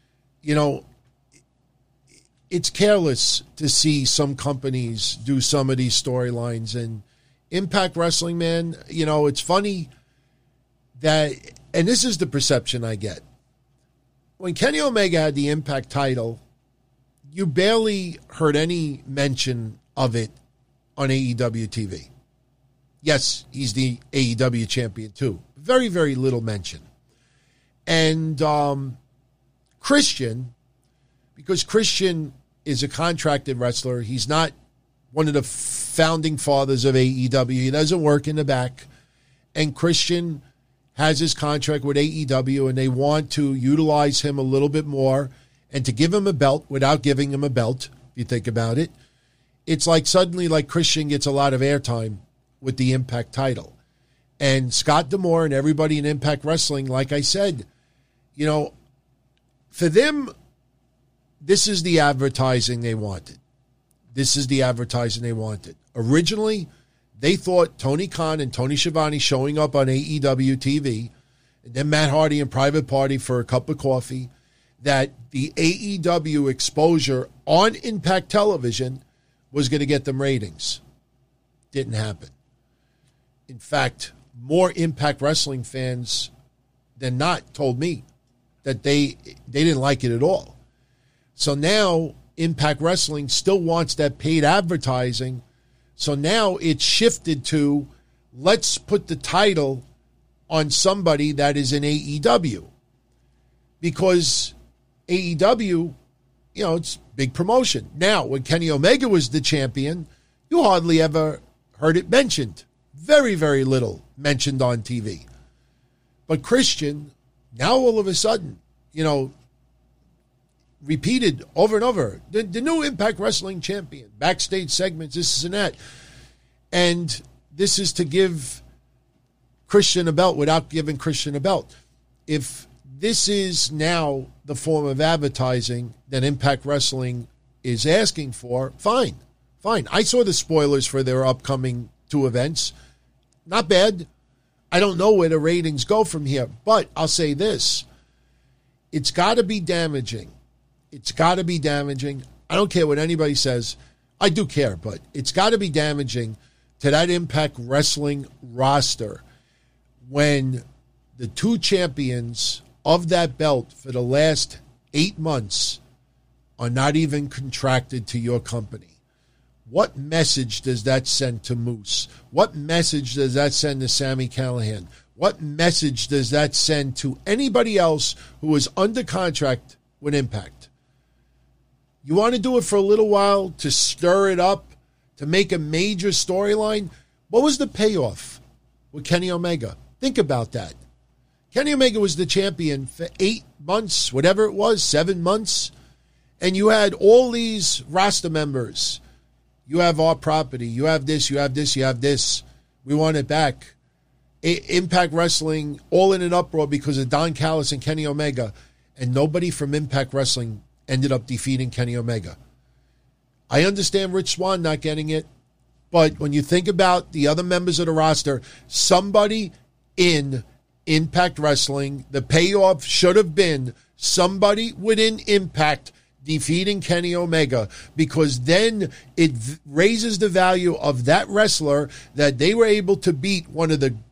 it's careless to see some companies do some of these storylines. And Impact Wrestling, man, it's funny that, and this is the perception I get. When Kenny Omega had the Impact title, you barely heard any mention of it on AEW TV. Yes, he's the AEW champion too. Very, very little mention. And Christian, because Christian is a contracted wrestler, he's not one of the founding fathers of AEW. He doesn't work in the back. And Christian has his contract with AEW, and they want to utilize him a little bit more and to give him a belt without giving him a belt, if you think about it. It's like suddenly like Christian gets a lot of airtime with the Impact title. And Scott D'Amore and everybody in Impact Wrestling, like I said, you know, for them, this is the advertising they wanted. This is the advertising they wanted. Originally, they thought Tony Khan and Tony Schiavone showing up on AEW TV, and then Matt Hardy and Private Party for a cup of coffee, that the AEW exposure on Impact Television was going to get them ratings. Didn't happen. In fact, more Impact Wrestling fans than not told me that they didn't like it at all. So now Impact Wrestling still wants that paid advertising. So now it's shifted to, let's put the title on somebody that is in AEW. Because AEW, you know, it's big promotion. Now, when Kenny Omega was the champion, you hardly ever heard it mentioned. Very, very little mentioned on TV. But Christian, now all of a sudden, you know, repeated over and over, the new Impact Wrestling champion, backstage segments, this and that. And this is to give Christian a belt without giving Christian a belt. If this is now the form of advertising that Impact Wrestling is asking for, fine. I saw the spoilers for their upcoming 2 events. Not bad. I don't know where the ratings go from here, but I'll say this. It's got to be damaging. It's got to be damaging. I don't care what anybody says. I do care, but it's got to be damaging to that Impact Wrestling roster when the 2 champions of that belt for the last 8 months are not even contracted to your company. What message does that send to Moose? What message does that send to Sami Callihan? What message does that send to anybody else who is under contract with Impact? You want to do it for a little while to stir it up, to make a major storyline? What was the payoff with Kenny Omega? Think about that. Kenny Omega was the champion for 8 months, whatever it was, 7 months. And you had all these roster members. You have our property. You have this, you have this, you have this. We want it back. Impact Wrestling all in an uproar because of Don Callis and Kenny Omega. And nobody from Impact Wrestling ended up defeating Kenny Omega. I understand Rich Swann not getting it. But when you think about the other members of the roster, somebody in Impact Wrestling, the payoff should have been somebody within Impact defeating Kenny Omega, because then it raises the value of that wrestler that they were able to beat one of the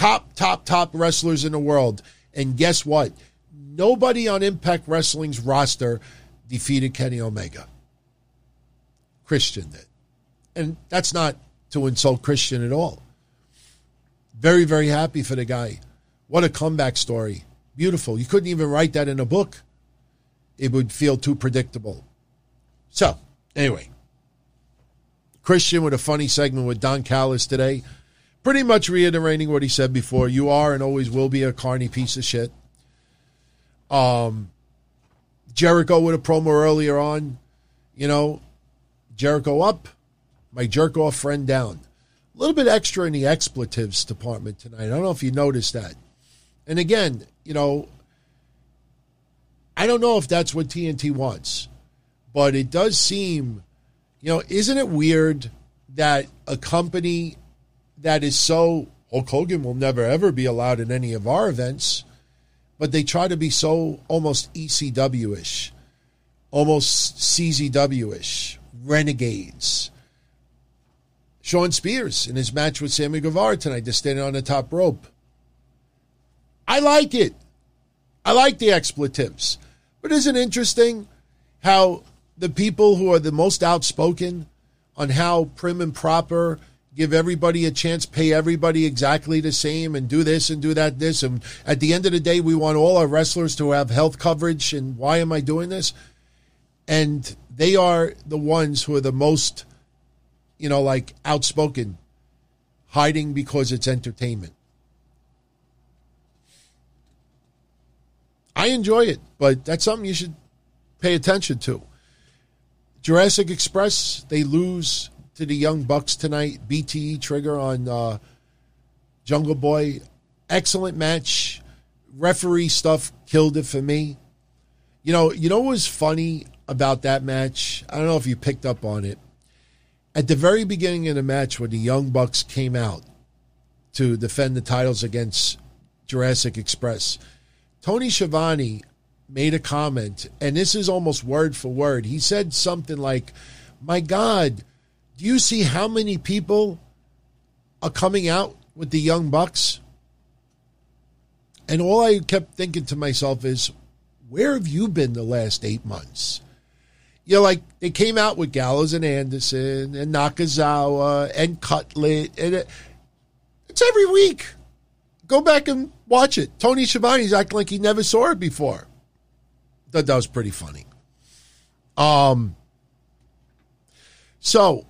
top wrestlers in the world. And guess what? Nobody on Impact Wrestling's roster defeated Kenny Omega. Christian did. And that's not to insult Christian at all. Very, very happy for the guy. What a comeback story. Beautiful. You couldn't even write that in a book. It would feel too predictable. So, anyway. Christian with a funny segment with Don Callis today. Pretty much reiterating what he said before. You are and always will be a carny piece of shit. Jericho with a promo earlier on. You know, Jericho up, my jerk-off friend down. A little bit extra in the expletives department tonight. I don't know if you noticed that. And again, you know, I don't know if that's what TNT wants, but it does seem, you know, isn't it weird that a company that is so, Hulk Hogan will never ever be allowed in any of our events, but they try to be so almost ECW-ish, almost CZW-ish, renegades. Shawn Spears in his match with Sammy Guevara tonight, just standing on the top rope. I like it. I like the expletives. But isn't it interesting how the people who are the most outspoken on how prim and proper, give everybody a chance, pay everybody exactly the same, and do this and do that, this. And at the end of the day, we want all our wrestlers to have health coverage. And why am I doing this? And they are the ones who are the most, you know, like outspoken, hiding because it's entertainment. I enjoy it, but that's something you should pay attention to. Jurassic Express, they lose to the Young Bucks tonight. BTE trigger on Jungle Boy. Excellent match. Referee stuff killed it for me. You know what was funny about that match? I don't know if you picked up on it. At the very beginning of the match, when the Young Bucks came out to defend the titles against Jurassic Express, Tony Schiavone made a comment, and this is almost word for word. He said something like, "My God, do you see how many people are coming out with the Young Bucks?" And all I kept thinking to myself is, where have you been the last 8 months? Like they came out with Gallows and Anderson and Nakazawa and Cutlet. And it's every week. Go back and watch it. Tony Schiavone's acting like he never saw it before. That was pretty funny. So,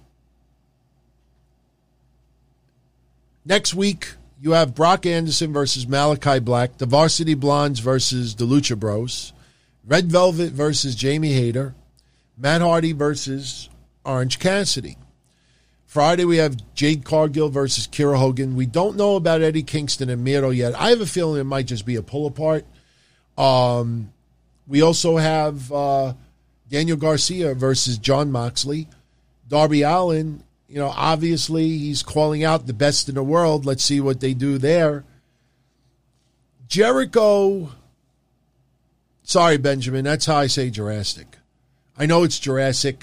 next week, you have Brock Anderson versus Malachi Black, the Varsity Blondes versus the Lucha Bros, Red Velvet versus Jamie Hayter, Matt Hardy versus Orange Cassidy. Friday, we have Jade Cargill versus Kira Hogan. We don't know about Eddie Kingston and Miro yet. I have a feeling it might just be a pull-apart. We also have Daniel Garcia versus Jon Moxley. Darby Allin, obviously he's calling out the best in the world. Let's see what they do there. Jericho. Sorry, Benjamin. That's how I say Jurassic. I know it's Jurassic.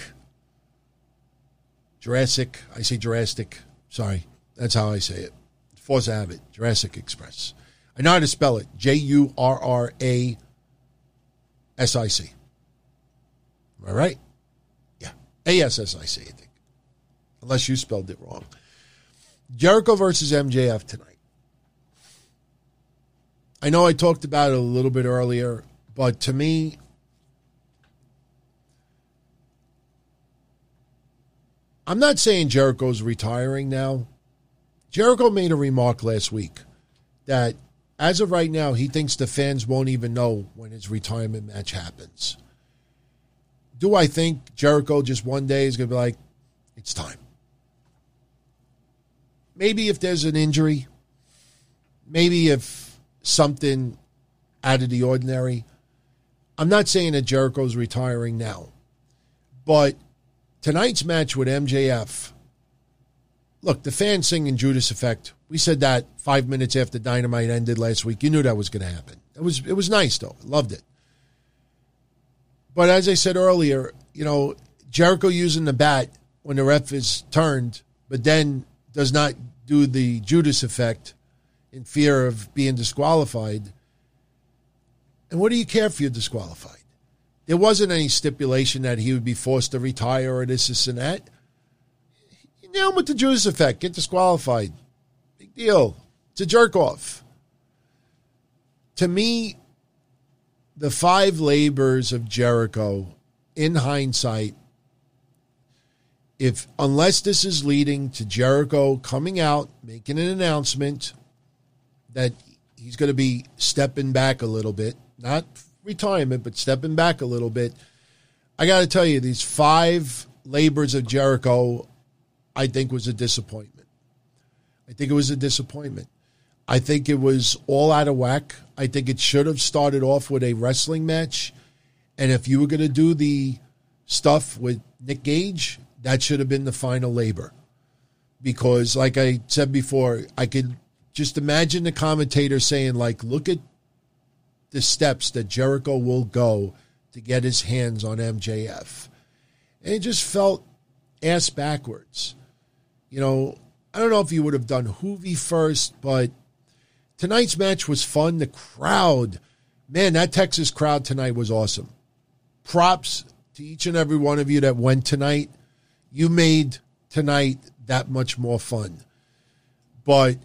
Jurassic. I say Jurassic. Sorry. That's how I say it. Force Abbott. Jurassic Express. I know how to spell it. Jurrasic. Am I right? Yeah. ASSIC, I think. Unless you spelled it wrong. Jericho versus MJF tonight. I know I talked about it a little bit earlier, but to me, I'm not saying Jericho's retiring now. Jericho made a remark last week that as of right now, he thinks the fans won't even know when his retirement match happens. Do I think Jericho just one day is going to be like, it's time? Maybe if there's an injury, maybe if something out of the ordinary. I'm not saying that Jericho's retiring now, but tonight's match with MJF, look, the fans singing Judas Effect, we said that 5 minutes after Dynamite ended last week. You knew that was going to happen. It was nice, though. I loved it. But as I said earlier, Jericho using the bat when the ref is turned, but then does not do the Judas Effect in fear of being disqualified. And what do you care if you're disqualified? There wasn't any stipulation that he would be forced to retire or this and that. You nail him with the Judas Effect. Get disqualified. Big deal. It's a jerk-off. To me, the 5 labors of Jericho, in hindsight, unless this is leading to Jericho coming out, making an announcement that he's going to be stepping back a little bit, not retirement, but stepping back a little bit, I got to tell you, these 5 labors of Jericho, I think was a disappointment. I think it was a disappointment. I think it was all out of whack. I think it should have started off with a wrestling match. And if you were going to do the stuff with Nick Gage, that should have been the final labor. Because like I said before, I could just imagine the commentator saying, look at the steps that Jericho will go to get his hands on MJF. And it just felt ass backwards. I don't know if you would have done Hoovy first, but tonight's match was fun. The crowd, man, that Texas crowd tonight was awesome. Props to each and every one of you that went tonight. You made tonight that much more fun. But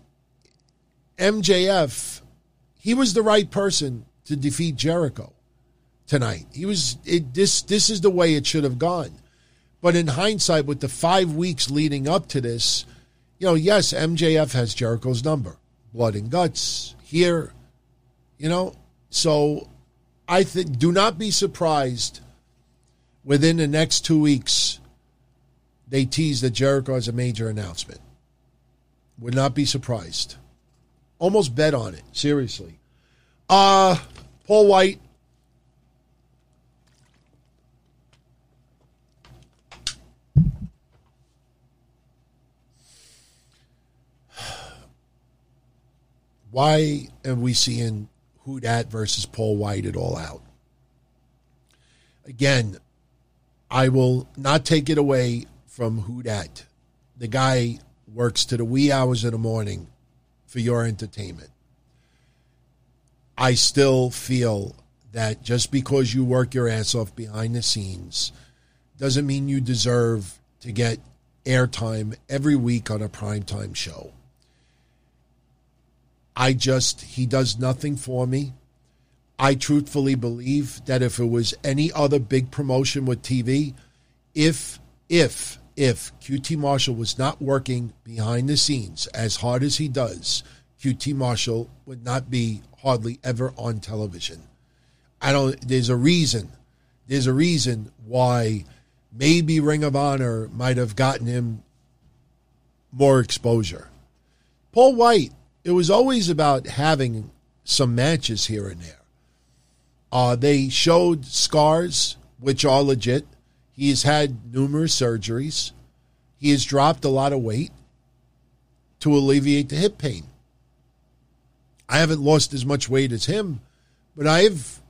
MJF, he was the right person to defeat Jericho tonight. This is the way it should have gone. But in hindsight, with the 5 weeks leading up to this, yes, MJF has Jericho's number. Blood and guts here, So I think do not be surprised within the next 2 weeks they tease that Jericho has a major announcement. Would not be surprised. Almost bet on it, seriously. Paul White. Why are we seeing Who Dat versus Paul White at All Out? Again, I will not take it away from Who Dat. The guy works to the wee hours of the morning for your entertainment. I still feel that just because you work your ass off behind the scenes doesn't mean you deserve to get airtime every week on a primetime show. He does nothing for me. I truthfully believe that if it was any other big promotion with TV, if QT Marshall was not working behind the scenes as hard as he does, QT Marshall would not be hardly ever on television. There's a reason why maybe Ring of Honor might have gotten him more exposure. Paul White, it was always about having some matches here and there. They showed scars, which are legit. He has had numerous surgeries. He has dropped a lot of weight to alleviate the hip pain. I haven't lost as much weight as him, but I've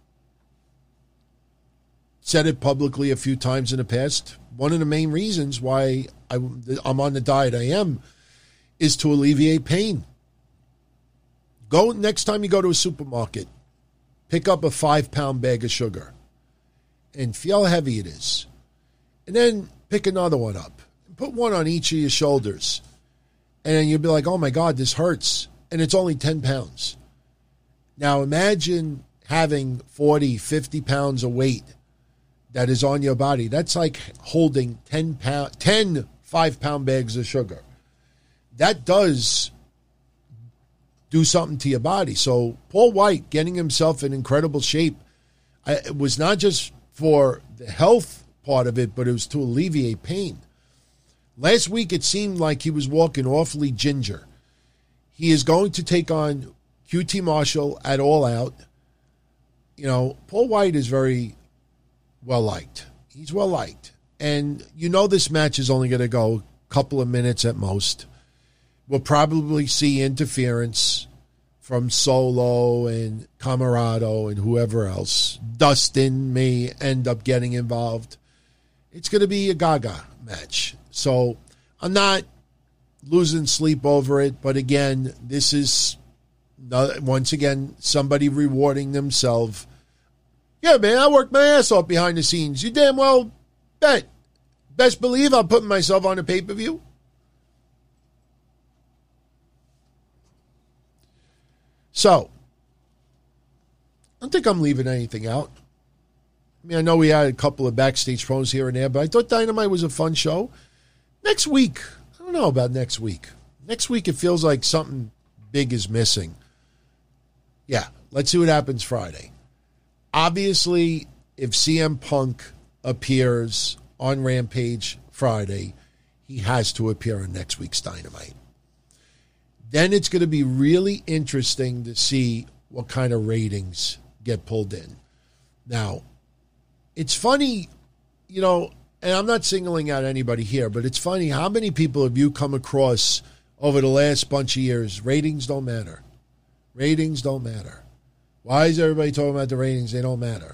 said it publicly a few times in the past. One of the main reasons why I'm on the diet I am is to alleviate pain. Go next time you go to a supermarket, pick up a 5-pound bag of sugar and feel how heavy it is. And then pick another one up. Put one on each of your shoulders. And then you'll be like, oh my God, this hurts. And it's only 10 pounds. Now imagine having 40, 50 pounds of weight that is on your body. That's like holding 10 5-pound bags of sugar. That does do something to your body. So Paul White getting himself in incredible shape, it was not just for the health part of it, but it was to alleviate pain. Last week it seemed like he was walking awfully ginger. He is going to take on QT Marshall at All Out. You know, Paul White is very well liked. He's well liked. And you know this match is only going to go a couple of minutes at most. We'll probably see interference from Solo and Camarado and whoever else. Dustin may end up getting involved. It's going to be a gaga match. So I'm not losing sleep over it. But again, this is, once again, somebody rewarding themselves. Yeah, man, I worked my ass off behind the scenes. You damn well bet. Best believe I'm putting myself on a pay-per-view. So, I don't think I'm leaving anything out. I mean, I know we had a couple of backstage promos here and there, but I thought Dynamite was a fun show. Next week, I don't know about next week. Next week, it feels like something big is missing. Yeah, let's see what happens Friday. Obviously, if CM Punk appears on Rampage Friday, he has to appear on next week's Dynamite. Then it's going to be really interesting to see what kind of ratings get pulled in. Now, it's funny, you know, and I'm not singling out anybody here, but it's funny, how many people have you come across over the last bunch of years? Ratings don't matter. Ratings don't matter. Why is everybody talking about the ratings? They don't matter.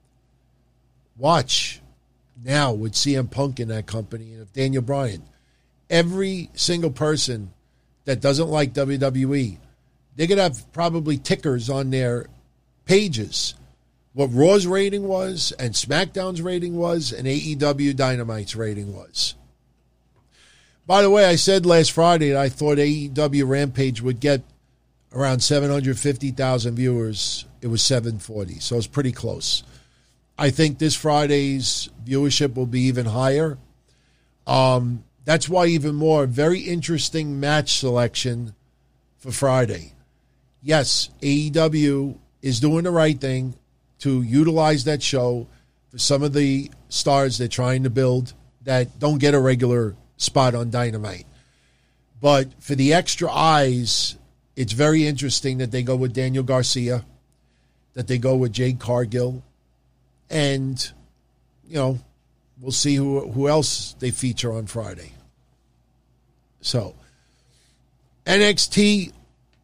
Watch now with CM Punk in that company and if Daniel Bryan. Every single person that doesn't like WWE, they're going to have probably tickers on their pages. What Raw's rating was and SmackDown's rating was and AEW Dynamite's rating was. By the way, I said last Friday that I thought AEW Rampage would get around 750,000 viewers. It was 740, so it's pretty close. I think this Friday's viewership will be even higher. That's why even more, very interesting match selection for Friday. Yes, AEW is doing the right thing to utilize that show for some of the stars they're trying to build that don't get a regular spot on Dynamite. But for the extra eyes, it's very interesting that they go with Daniel Garcia, that they go with Jade Cargill, and, we'll see who else they feature on Friday. So, NXT,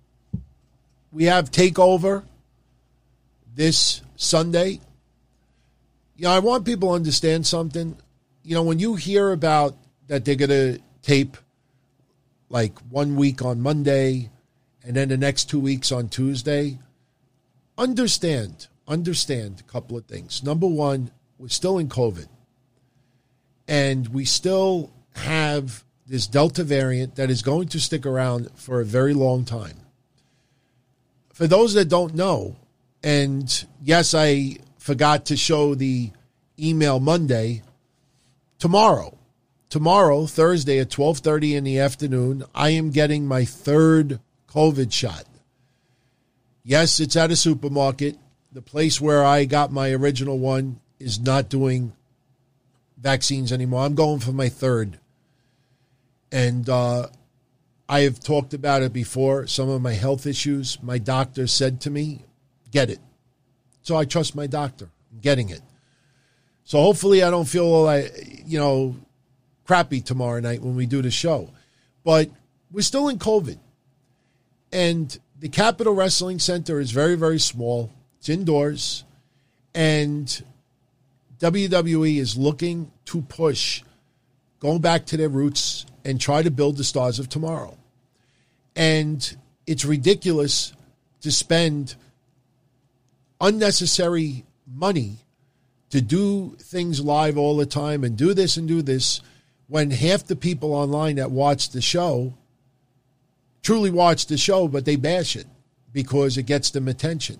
we have TakeOver this Sunday. I want people to understand something. When you hear about that they're going to tape like 1 week on Monday and then the next 2 weeks on Tuesday, understand a couple of things. Number one, we're still in COVID. And we still have this Delta variant that is going to stick around for a very long time. For those that don't know, and yes, I forgot to show the email Monday, tomorrow, Thursday at 12:30 in the afternoon, I am getting my third COVID shot. Yes, it's at a supermarket. The place where I got my original one is not doing vaccines anymore. I'm going for my third. And I have talked about it before, some of my health issues. My doctor said to me, get it. So I trust my doctor. I'm getting it. So hopefully I don't feel crappy tomorrow night when we do the show. But we're still in COVID. And the Capitol Wrestling Center is very, very small. It's indoors. And WWE is looking to push, going back to their roots and try to build the stars of tomorrow. And it's ridiculous to spend unnecessary money to do things live all the time and do this when half the people online that watch the show truly watch the show, but they bash it because it gets them attention.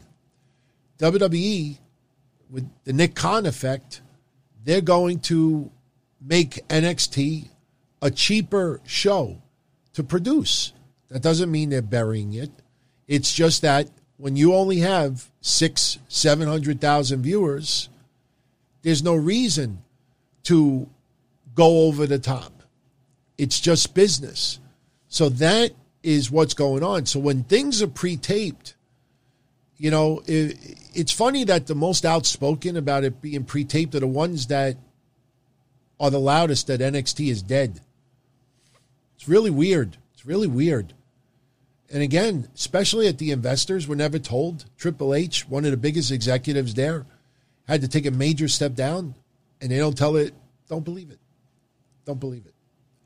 WWE, with the Nick Khan effect, they're going to make NXT a cheaper show to produce. That doesn't mean they're burying it. It's just that when you only have 700,000 viewers, there's no reason to go over the top. It's just business. So that is what's going on. So when things are pre-taped, it's funny that the most outspoken about it being pre-taped are the ones that are the loudest that NXT is dead. It's really weird. And again, especially at the investors, we're never told. Triple H, one of the biggest executives there, had to take a major step down, and they don't tell it. Don't believe it. Don't believe it.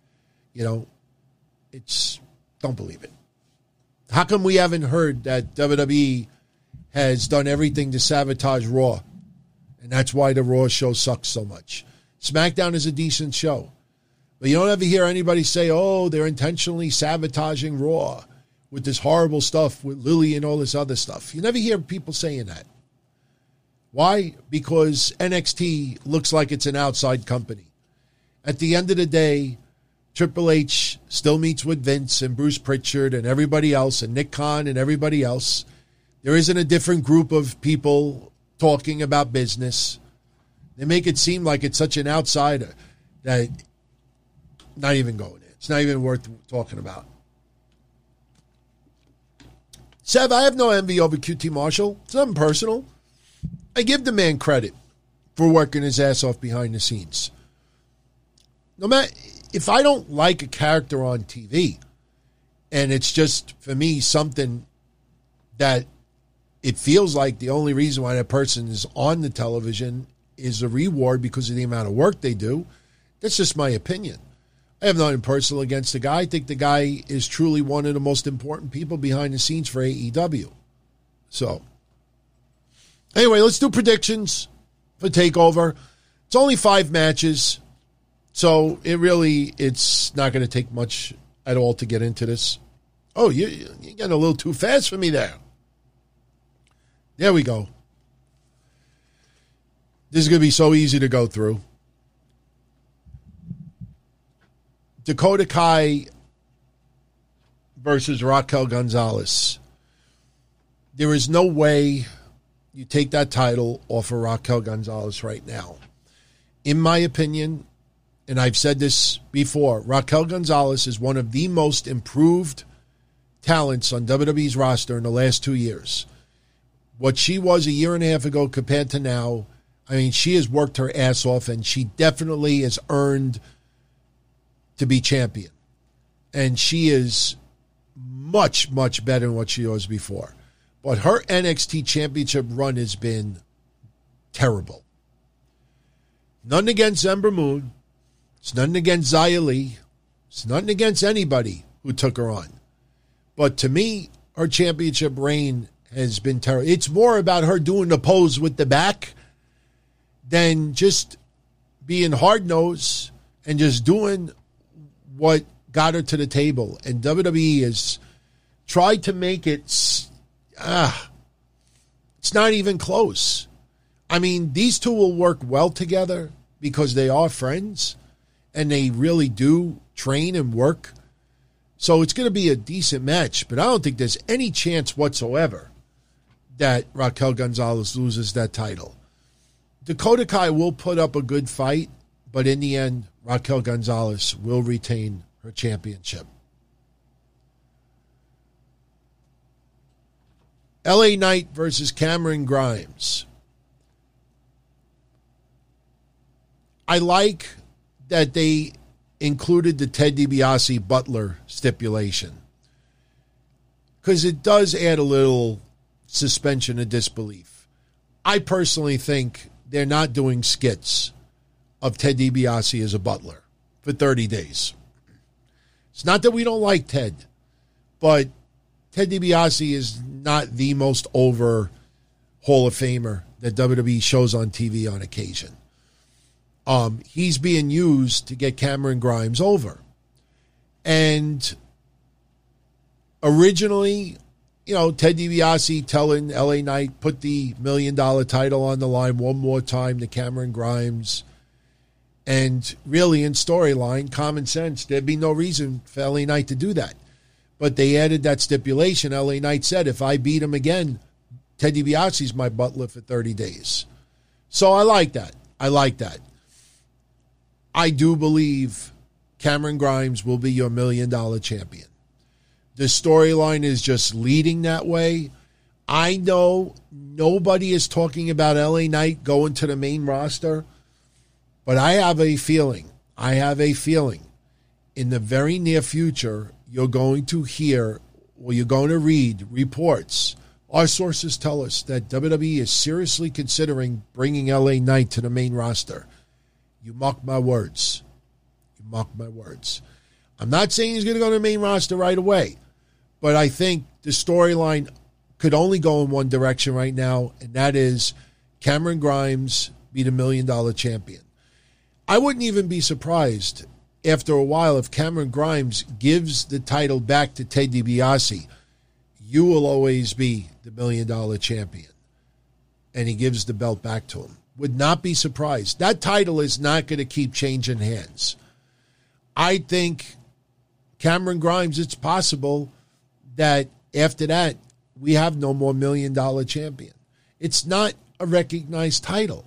Don't believe it. How come we haven't heard that WWE has done everything to sabotage Raw? And that's why the Raw show sucks so much. SmackDown is a decent show. But you don't ever hear anybody say, they're intentionally sabotaging Raw with this horrible stuff with Lily and all this other stuff. You never hear people saying that. Why? Because NXT looks like it's an outside company. At the end of the day, Triple H still meets with Vince and Bruce Pritchard and everybody else and Nick Khan and everybody else. There isn't a different group of people talking about business. They make it seem like it's such an outsider that not even going in. It's not even worth talking about. Sev, I have no envy over QT Marshall. It's nothing personal. I give the man credit for working his ass off behind the scenes. No matter if I don't like a character on TV, and it's just for me something that it feels like the only reason why that person is on the television is a reward because of the amount of work they do. That's just my opinion. I have nothing personal against the guy. I think the guy is truly one of the most important people behind the scenes for AEW. So, anyway, let's do predictions for TakeOver. It's only 5 matches, so it's not going to take much at all to get into this. Oh, you're getting a little too fast for me there. There we go. This is going to be so easy to go through. Dakota Kai versus Raquel Gonzalez. There is no way you take that title off of Raquel Gonzalez right now. In my opinion, and I've said this before, Raquel Gonzalez is one of the most improved talents on WWE's roster in the last 2 years. What she was a year and a half ago compared to now, I mean, she has worked her ass off, and she definitely has earned to be champion. And she is much, much better than what she was before. But her NXT championship run has been terrible. Nothing against Ember Moon. It's nothing against Xia Li. It's nothing against anybody who took her on. But to me, her championship reign has been terrible. It's more about her doing the pose with the back than just being hard-nosed and just doing what got her to the table. And WWE has tried to make it, it's not even close. I mean, these two will work well together because they are friends and they really do train and work. So it's going to be a decent match, but I don't think there's any chance whatsoever that Raquel Gonzalez loses that title. Dakota Kai will put up a good fight, but in the end, Raquel Gonzalez will retain her championship. LA Knight versus Cameron Grimes. I like that they included the Ted DiBiase Butler stipulation because it does add a little suspension of disbelief. I personally think they're not doing skits of Ted DiBiase as a Butler for 30 days. It's not that we don't like Ted, but Ted DiBiase is not the most over Hall of Famer that WWE shows on TV on occasion. He's being used to get Cameron Grimes over. And originally, you know, Ted DiBiase telling LA Knight, put the $1 million title on the line one more time to Cameron Grimes. And really, in storyline, common sense, there'd be no reason for LA Knight to do that. But they added that stipulation. LA Knight said, if I beat him again, Ted DiBiase's my butler for 30 days. So I like that. I do believe Cameron Grimes will be your $1 million champion. The storyline is just leading that way. I know nobody is talking about LA Knight going to the main roster, but I have a feeling in the very near future, you're going to hear, or you're going to read reports. Our sources tell us that WWE is seriously considering bringing LA Knight to the main roster. You mark my words. I'm not saying he's going to go to the main roster right away, but I think the storyline could only go in one direction right now, and that is Cameron Grimes be the $1 million champion. I wouldn't even be surprised after a while if Cameron Grimes gives the title back to Ted DiBiase. You will always be the $1 million champion, and he gives the belt back to him. Would not be surprised. That title is not going to keep changing hands. I think Cameron Grimes, it's possible that after that, we have no more $1 million champion. It's not a recognized title.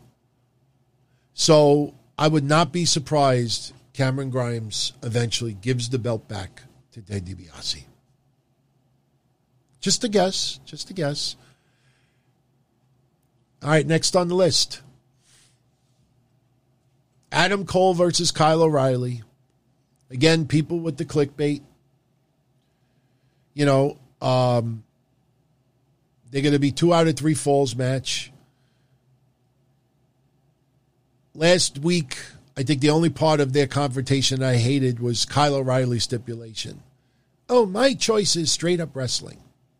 So I would not be surprised Cameron Grimes eventually gives the belt back to Ted DiBiase. Just a guess. All right, next on the list. Adam Cole versus Kyle O'Reilly. Again, people with the clickbait. You know, they're going to be 2 out of 3 falls match. Last week, I think the only part of their confrontation I hated was Kyle O'Reilly's stipulation. Oh, my choice is straight up wrestling.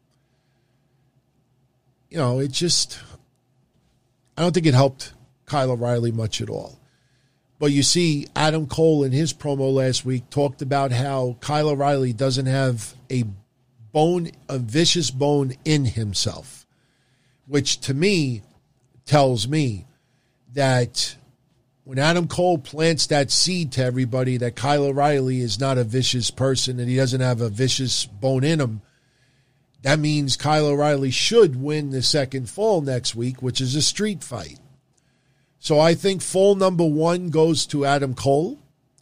You know, it just, I don't think it helped Kyle O'Reilly much at all. But you see, Adam Cole in his promo last week talked about how Kyle O'Reilly doesn't have a vicious bone in himself, which to me tells me that when Adam Cole plants that seed to everybody that Kyle O'Reilly is not a vicious person and he doesn't have a vicious bone in him, that means Kyle O'Reilly should win the second fall next week, which is a street fight. So I think fall number 1 goes to Adam Cole.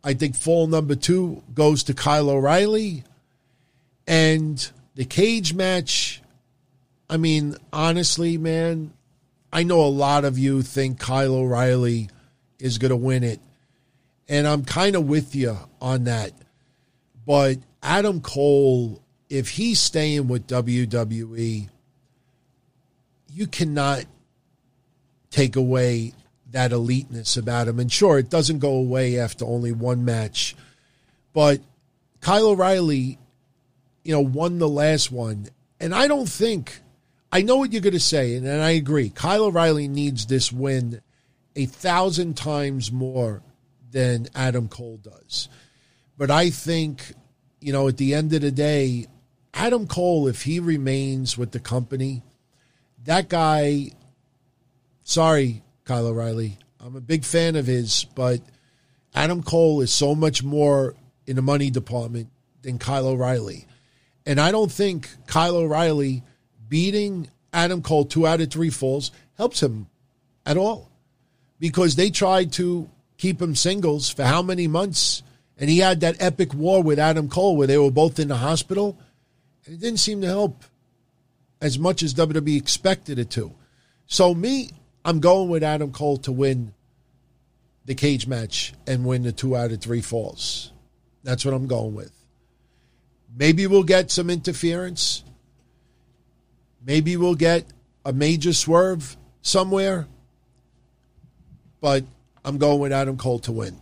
I think fall number 2 goes to Kyle O'Reilly. And the cage match, I mean, honestly, man, I know a lot of you think Kyle O'Reilly is going to win it. And I'm kind of with you on that. But Adam Cole, if he's staying with WWE, you cannot take away that eliteness about him. And sure, it doesn't go away after only one match. But Kyle O'Reilly, won the last one. And I don't think, I know what you're going to say, and I agree. Kyle O'Reilly needs this win 1,000 times more than Adam Cole does. But I think, at the end of the day, Adam Cole, if he remains with the company, that guy, sorry, Kyle O'Reilly, I'm a big fan of his, but Adam Cole is so much more in the money department than Kyle O'Reilly. And I don't think Kyle O'Reilly beating Adam Cole 2 out of 3 falls helps him at all. Because they tried to keep him singles for how many months? And he had that epic war with Adam Cole where they were both in the hospital. And it didn't seem to help as much as WWE expected it to. So I'm going with Adam Cole to win the cage match and win the 2 out of 3 falls. That's what I'm going with. Maybe we'll get some interference. Maybe we'll get a major swerve somewhere. But I'm going with Adam Cole to win.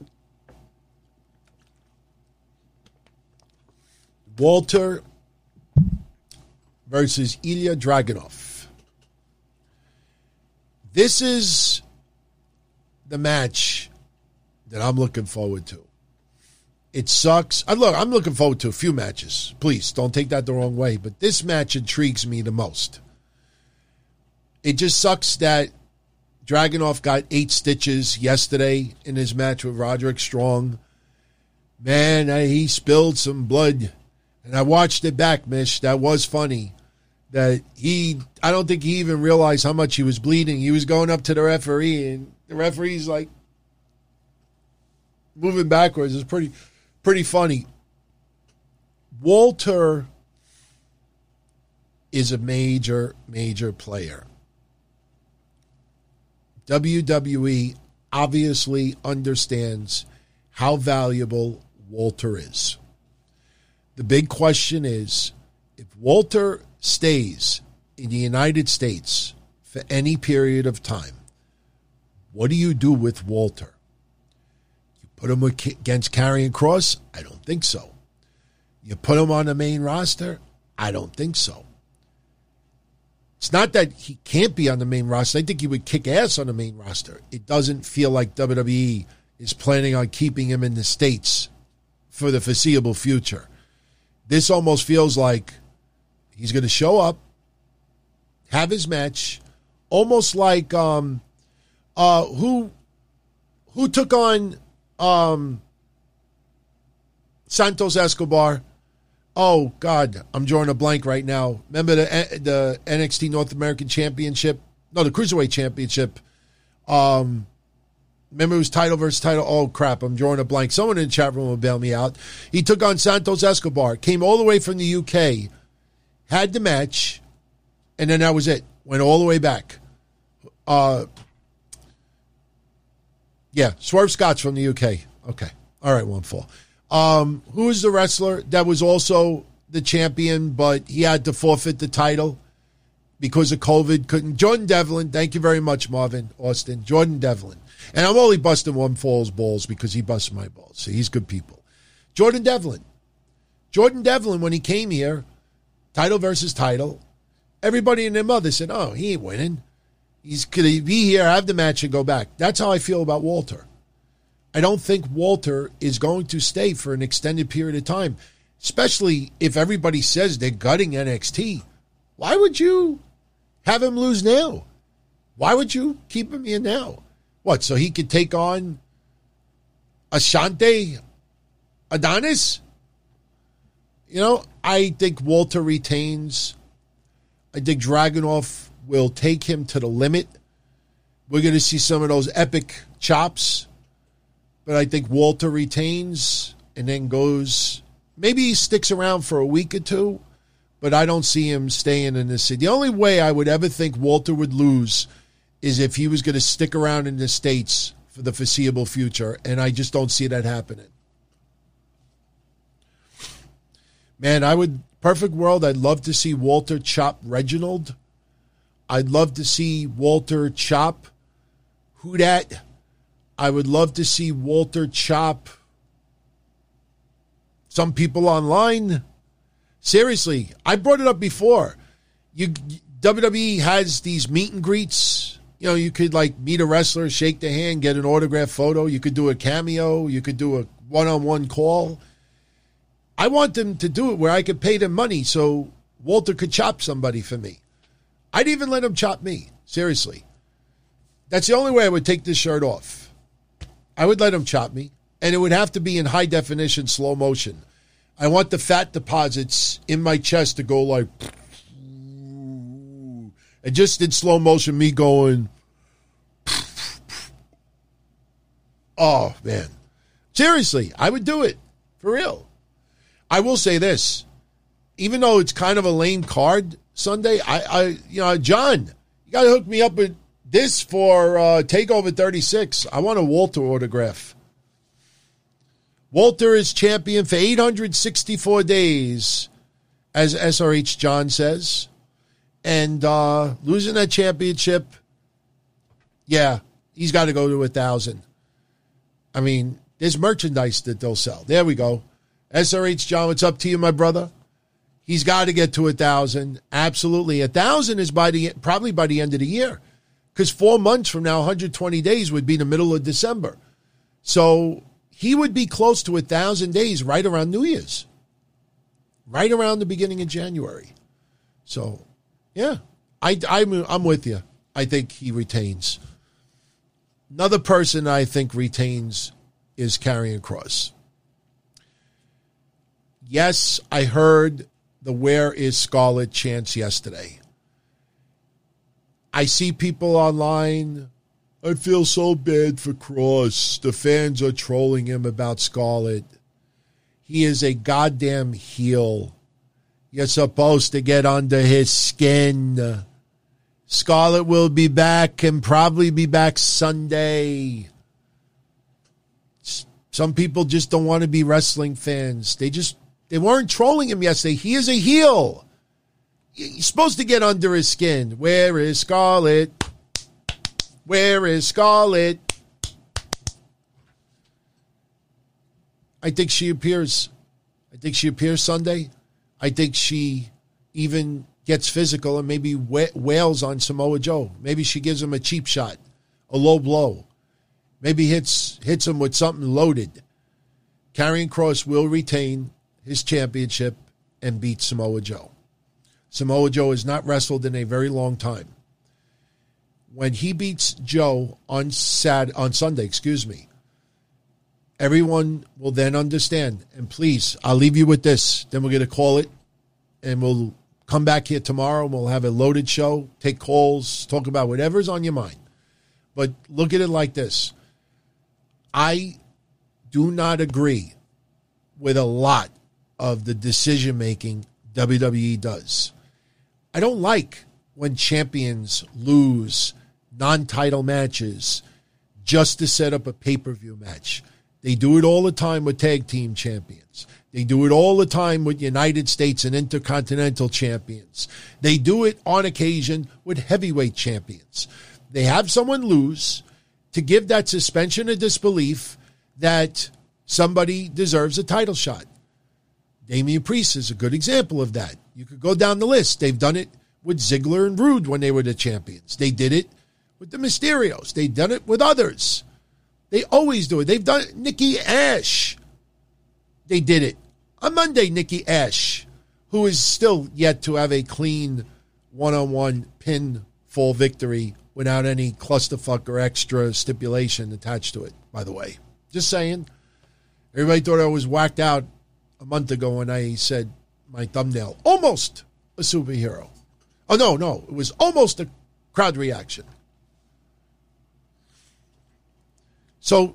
Walter versus Ilya Dragunov. This is the match that I'm looking forward to. It sucks. I'm looking forward to a few matches. Please, don't take that the wrong way. But this match intrigues me the most. It just sucks that Dragunov got 8 stitches yesterday in his match with Roderick Strong. Man, he spilled some blood. And I watched it back, Mish. That was funny. I don't think he even realized how much he was bleeding. He was going up to the referee, and the referee's like moving backwards. It's pretty funny. Walter is a major, major player. WWE obviously understands how valuable Walter is. The big question is, if Walter stays in the United States for any period of time, what do you do with Walter? You put him against Karrion Kross? I don't think so. You put him on the main roster? I don't think so. It's not that he can't be on the main roster. I think he would kick ass on the main roster. It doesn't feel like WWE is planning on keeping him in the States for the foreseeable future. This almost feels like he's going to show up, have his match, almost like who took on Santos Escobar. Oh, God, I'm drawing a blank right now. Remember the NXT North American Championship? No, the Cruiserweight Championship. Remember it was title versus title? Oh, crap, I'm drawing a blank. Someone in the chat room will bail me out. He took on Santos Escobar, came all the way from the UK, had the match, and then that was it. Went all the way back. Swerve Scott's from the UK. Okay. All right, one fall. Who is the wrestler that was also the champion, but he had to forfeit the title because of COVID? Jordan Devlin. Thank you very much, Marvin Austin. Jordan Devlin. And I'm only busting one fall's balls because he busted my balls. So he's good people. Jordan Devlin. Jordan Devlin, when he came here, title versus title, everybody and their mother said, oh, he ain't winning. He's going to be here, have the match, and go back. That's how I feel about Walter. I don't think Walter is going to stay for an extended period of time, especially if everybody says they're gutting NXT. Why would you have him lose now? Why would you keep him here now? What, so he could take on Ashante Adonis? I think Walter retains. I think Dragunov will take him to the limit. We're going to see some of those epic chops But I think Walter retains and then goes, maybe he sticks around for a week or two, but I don't see him staying in this city. The only way I would ever think Walter would lose is if he was going to stick around in the States for the foreseeable future, and I just don't see that happening. Man, perfect world, I'd love to see Walter chop Reginald. I'd love to see Walter chop who that. I would love to see Walter chop some people online. Seriously, I brought it up before. WWE has these meet and greets. You know, you could like meet a wrestler, shake their hand, get an autograph photo. You could do a cameo. You could do a one-on-one call. I want them to do it where I could pay them money so Walter could chop somebody for me. I'd even let him chop me. Seriously. That's the only way I would take this shirt off. I would let him chop me, and it would have to be in high definition, slow motion. I want the fat deposits in my chest to go like, and just in slow motion, me going, oh, man. Seriously, I would do it. For real. I will say this. Even though it's kind of a lame card Sunday, John, you got to hook me up with this for TakeOver 36. I want a Walter autograph. Walter is champion for 864 days, as SRH John says. And losing that championship, yeah, he's got to go to 1,000. I mean, there's merchandise that they'll sell. There we go. SRH John, what's up to you, my brother? He's got to get to 1,000. Absolutely. 1,000 is probably by the end of the year. Because 4 months from now, 120 days would be the middle of December. So he would be close to 1,000 days right around New Year's. Right around the beginning of January. So, yeah, I'm with you. I think he retains. Another person I think retains is Karrion Kross. Yes, I heard the "Where is Scarlett" chants yesterday. I see people online, I feel so bad for Kross. The fans are trolling him about Scarlett. He is a goddamn heel. You're supposed to get under his skin. Scarlett will be back and probably be back Sunday. Some people just don't want to be wrestling fans. They weren't trolling him yesterday. He is a heel. You're supposed to get under his skin. Where is Scarlett? Where is Scarlett? I think she appears. I think she appears Sunday. I think she even gets physical and maybe wails on Samoa Joe. Maybe she gives him a cheap shot, a low blow. Maybe hits him with something loaded. Karrion Kross will retain his championship and beat Samoa Joe. Samoa Joe has not wrestled in a very long time. When he beats Joe on Sunday, everyone will then understand. And please, I'll leave you with this. Then we're going to call it, and we'll come back here tomorrow, and we'll have a loaded show, take calls, talk about whatever's on your mind. But look at it like this. I do not agree with a lot of the decision-making WWE does. I don't like when champions lose non-title matches just to set up a pay-per-view match. They do it all the time with tag team champions. They do it all the time with United States and Intercontinental champions. They do it on occasion with heavyweight champions. They have someone lose to give that suspension of disbelief that somebody deserves a title shot. Damian Priest is a good example of that. You could go down the list. They've done it with Ziggler and Rude when they were the champions. They did it with the Mysterios. They've done it with others. They always do it. They've done it. Nikki Ash. They did it. On Monday, Nikki Ash, who is still yet to have a clean one-on-one pinfall victory without any clusterfuck or extra stipulation attached to it, by the way. Just saying. Everybody thought I was whacked out a month ago when I said my thumbnail, almost a superhero. Oh, no. It was almost a crowd reaction. So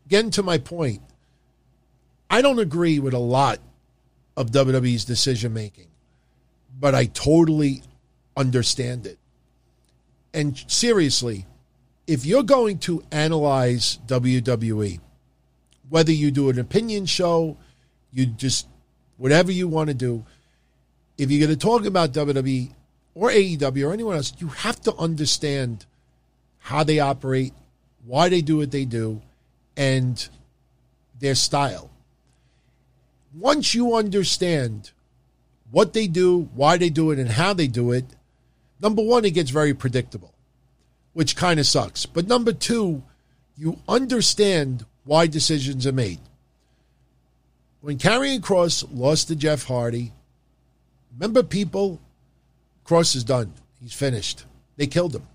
getting to my point, I don't agree with a lot of WWE's decision-making, but I totally understand it. And seriously, if you're going to analyze WWE, whether you do an opinion show, you just, whatever you want to do, if you're going to talk about WWE or AEW or anyone else, you have to understand how they operate, why they do what they do, and their style. Once you understand what they do, why they do it, and how they do it, number one, it gets very predictable, which kind of sucks. But number two, you understand why decisions are made. When Karrion Kross lost to Jeff Hardy, remember people, Kross is done. He's finished. They killed him.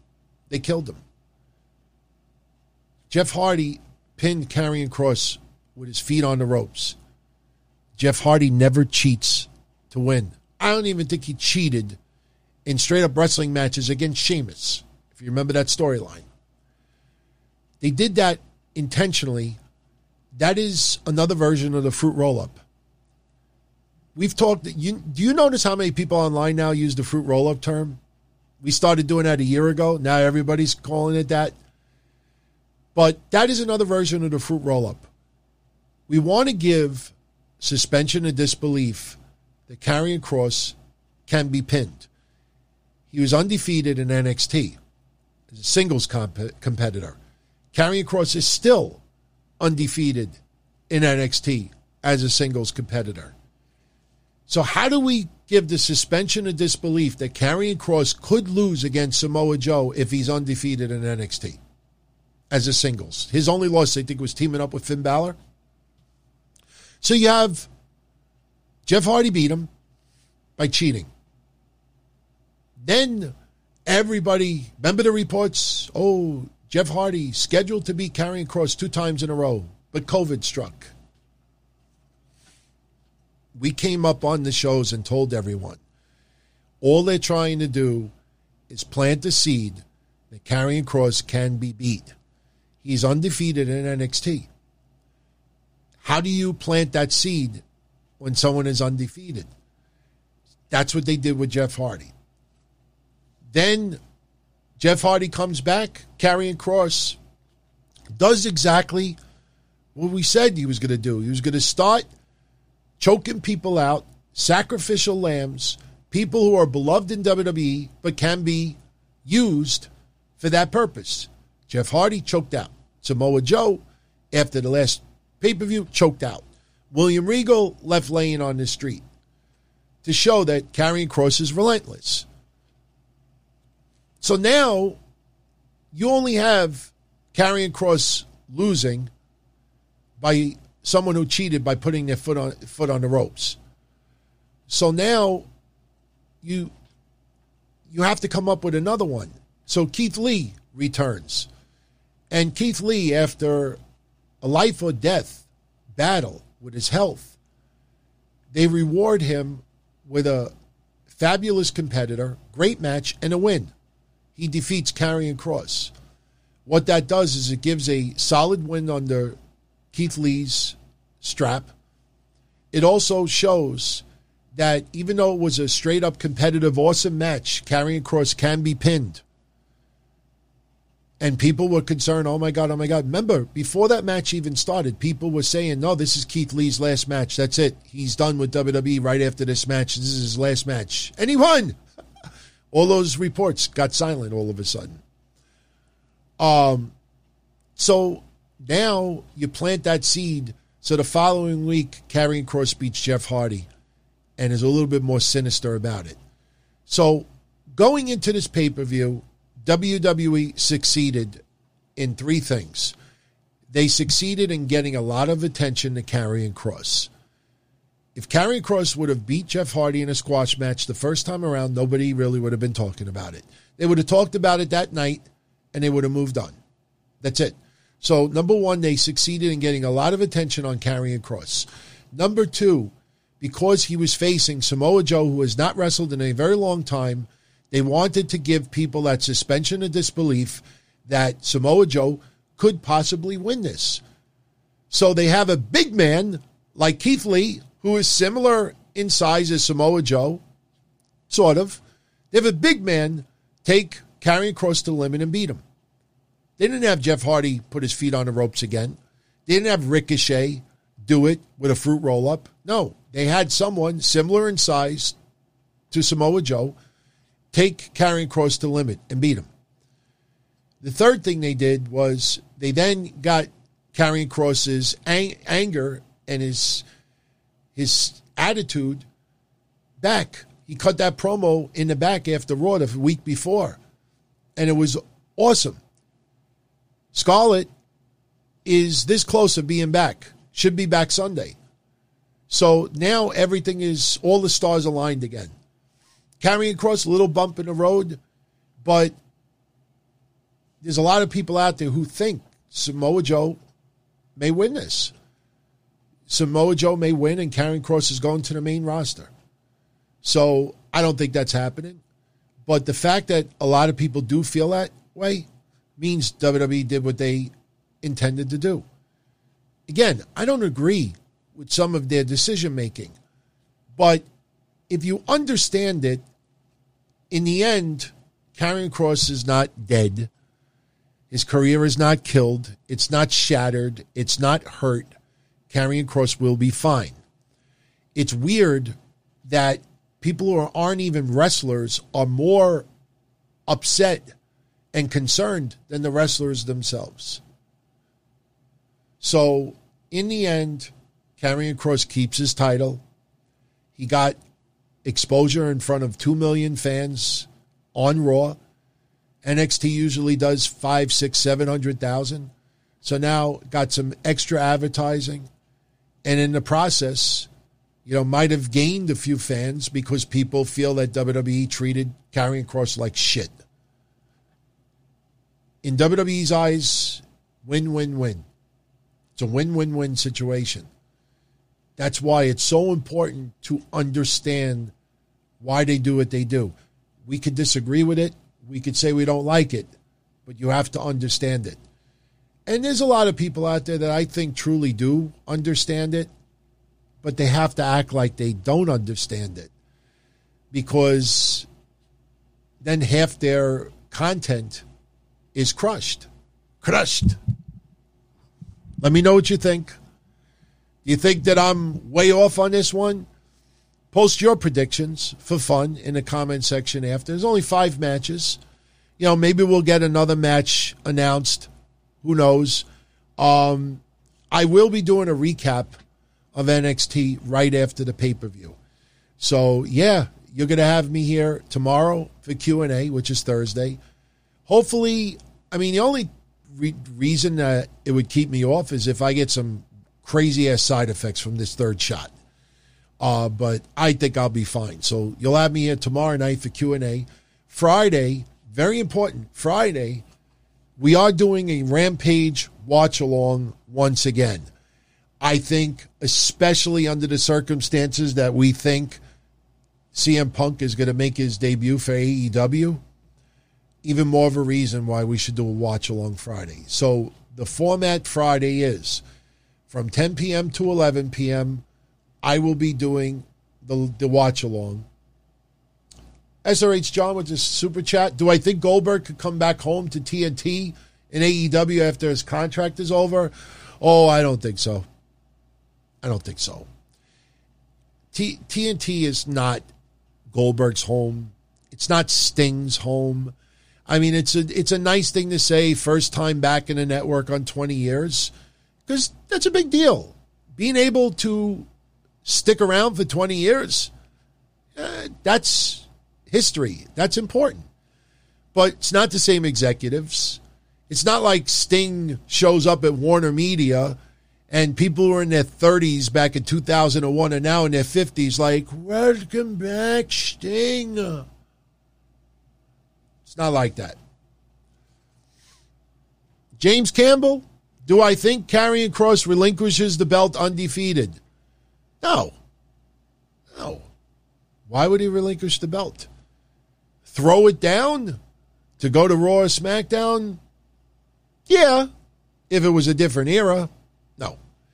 Jeff Hardy pinned Karrion Kross with his feet on the ropes. Jeff Hardy never cheats to win. I don't even think he cheated in straight-up wrestling matches against Sheamus, if you remember that storyline. They did that intentionally. That is another version of the fruit roll-up. We've talked. Do you notice how many people online now use the fruit roll-up term? We started doing that a year ago. Now everybody's calling it that. But that is another version of the fruit roll-up. We want to give suspension of disbelief that Karrion Kross can be pinned. He was undefeated in NXT as a singles competitor. Karrion Kross is still undefeated in NXT as a singles competitor. So how do we give the suspension of disbelief that Karrion Kross could lose against Samoa Joe if he's undefeated in NXT as a singles? His only loss, I think, was teaming up with Finn Balor. So you have Jeff Hardy beat him by cheating. Then everybody, remember the reports? Oh, Jeff Hardy scheduled to beat Karrion Kross 2 times in a row, but COVID struck. We came up on the shows and told everyone, all they're trying to do is plant the seed that Karrion Kross can be beat. He's undefeated in NXT. How do you plant that seed when someone is undefeated? That's what they did with Jeff Hardy. Then Jeff Hardy comes back. Karrion Kross does exactly what we said he was going to do. He was going to start choking people out, sacrificial lambs, people who are beloved in WWE but can be used for that purpose. Jeff Hardy choked out. Samoa Joe, after the last pay-per-view, choked out. William Regal left laying on the street to show that Karrion Kross is relentless. So now you only have Karrion Kross losing by someone who cheated by putting their foot on the ropes. So now you have to come up with another one. So Keith Lee returns. And Keith Lee, after a life or death battle with his health, they reward him with a fabulous competitor, great match, and a win. He defeats Karrion Kross. What that does is it gives a solid win under Keith Lee's strap. It also shows that even though it was a straight-up competitive, awesome match, Karrion Kross can be pinned. And people were concerned, oh my God. Remember, before that match even started, people were saying, no, this is Keith Lee's last match. That's it. He's done with WWE right after this match. This is his last match. And he won. All those reports got silent all of a sudden. So now you plant that seed. So the following week, Karrion Kross beats Jeff Hardy and is a little bit more sinister about it. So going into this pay-per-view, WWE succeeded in 3 things. They succeeded in getting a lot of attention to Karrion Kross. If Karrion Kross would have beat Jeff Hardy in a squash match the first time around, nobody really would have been talking about it. They would have talked about it that night, and they would have moved on. That's it. So, number one, they succeeded in getting a lot of attention on Karrion Kross. Number two, because he was facing Samoa Joe, who has not wrestled in a very long time, they wanted to give people that suspension of disbelief that Samoa Joe could possibly win this. So they have a big man like Keith Lee, who is similar in size as Samoa Joe, sort of. They have a big man take Karrion Kross to the limit and beat him. They didn't have Jeff Hardy put his feet on the ropes again. They didn't have Ricochet do it with a fruit roll-up. No, they had someone similar in size to Samoa Joe take Karrion Kross to the limit and beat him. The third thing they did was they then got Karrion Kross's anger and his attitude back. He cut that promo in the back after Raw the week before, and it was awesome. Scarlett is this close of being back. Should be back Sunday. So now everything is, all the stars aligned again. Karrion Kross, a little bump in the road, but there's a lot of people out there who think Samoa Joe may win this. Samoa Joe may win and Karrion Kross is going to the main roster. So I don't think that's happening. But the fact that a lot of people do feel that way means WWE did what they intended to do. Again, I don't agree with some of their decision-making. But if you understand it, in the end, Karrion Kross is not dead. His career is not killed. It's not shattered. It's not hurt. Karrion Kross will be fine. It's weird that people who aren't even wrestlers are more upset and concerned than the wrestlers themselves. So, in the end, Karrion Kross keeps his title. He got exposure in front of 2 million fans on Raw. NXT usually does 500,000, 600,000, 700,000. So now got some extra advertising. And in the process, might have gained a few fans because people feel that WWE treated Karrion Kross like shit. In WWE's eyes, win-win-win. It's a win-win-win situation. That's why it's so important to understand why they do what they do. We could disagree with it. We could say we don't like it. But you have to understand it. And there's a lot of people out there that I think truly do understand it. But they have to act like they don't understand it. Because then half their content is crushed. Crushed. Let me know what you think. Do you think that I'm way off on this one? Post your predictions for fun in the comment section after. There's only 5 matches. Maybe we'll get another match announced. Who knows? I will be doing a recap of NXT right after the pay-per-view. So, yeah, you're going to have me here tomorrow for Q&A, which is Thursday. Hopefully, the only reason that it would keep me off is if I get some crazy-ass side effects from this third shot. But I think I'll be fine. So you'll have me here tomorrow night for Q&A. Friday, very important, Friday, we are doing a Rampage watch-along once again. I think, especially under the circumstances that we think CM Punk is going to make his debut for AEW, even more of a reason why we should do a watch-along Friday. So the format Friday is from 10 p.m. to 11 p.m., I will be doing the watch-along. SRH John with this super chat. Do I think Goldberg could come back home to TNT in AEW after his contract is over? Oh, I don't think so. I don't think so. TNT is not Goldberg's home. It's not Sting's home. It's a nice thing to say, first time back in the network on 20 years, because that's a big deal. Being able to stick around for 20 years, that's history. That's important. But it's not the same executives. It's not like Sting shows up at Warner Media and people who were in their 30s back in 2001 are now in their 50s like, welcome back, Sting. It's not like that. James Campbell, do I think Karrion Kross relinquishes the belt undefeated? No. Why would he relinquish the belt? Throw it down to go to Raw or SmackDown? Yeah, if it was a different era. No.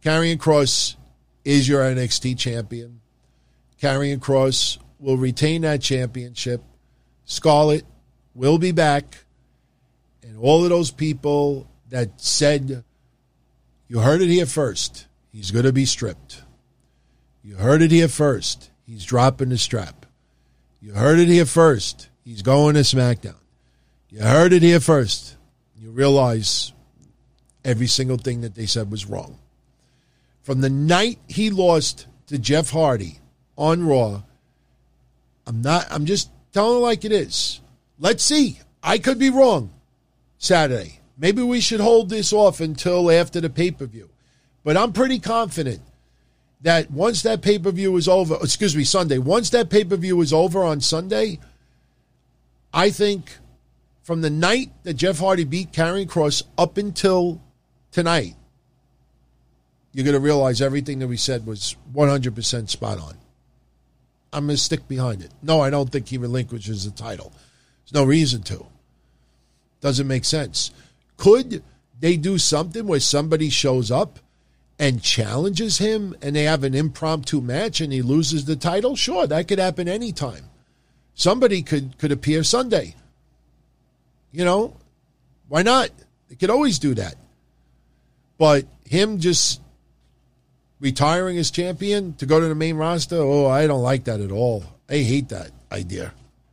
Karrion Kross is your NXT champion. Karrion Kross will retain that championship. Scarlett will be back. And all of those people that said, you heard it here first, he's going to be stripped. You heard it here first, he's dropping the strap. You heard it here first, he's going to SmackDown. You heard it here first. You realize every single thing that they said was wrong. From the night he lost to Jeff Hardy on Raw, I'm just telling it like it is. Let's see. I could be wrong Saturday. Maybe we should hold this off until after the pay-per-view. But I'm pretty confident that once that pay-per-view is over, Sunday, once that pay-per-view is over on Sunday, I think from the night that Jeff Hardy beat Karrion Kross up until tonight, you're going to realize everything that we said was 100% spot on. I'm going to stick behind it. No, I don't think he relinquishes the title. There's no reason to. Doesn't make sense. Could they do something where somebody shows up and challenges him and they have an impromptu match and he loses the title? Sure, that could happen anytime. Somebody could appear Sunday. You know, why not? They could always do that. But him just retiring as champion to go to the main roster, oh, I don't like that at all. I hate that idea.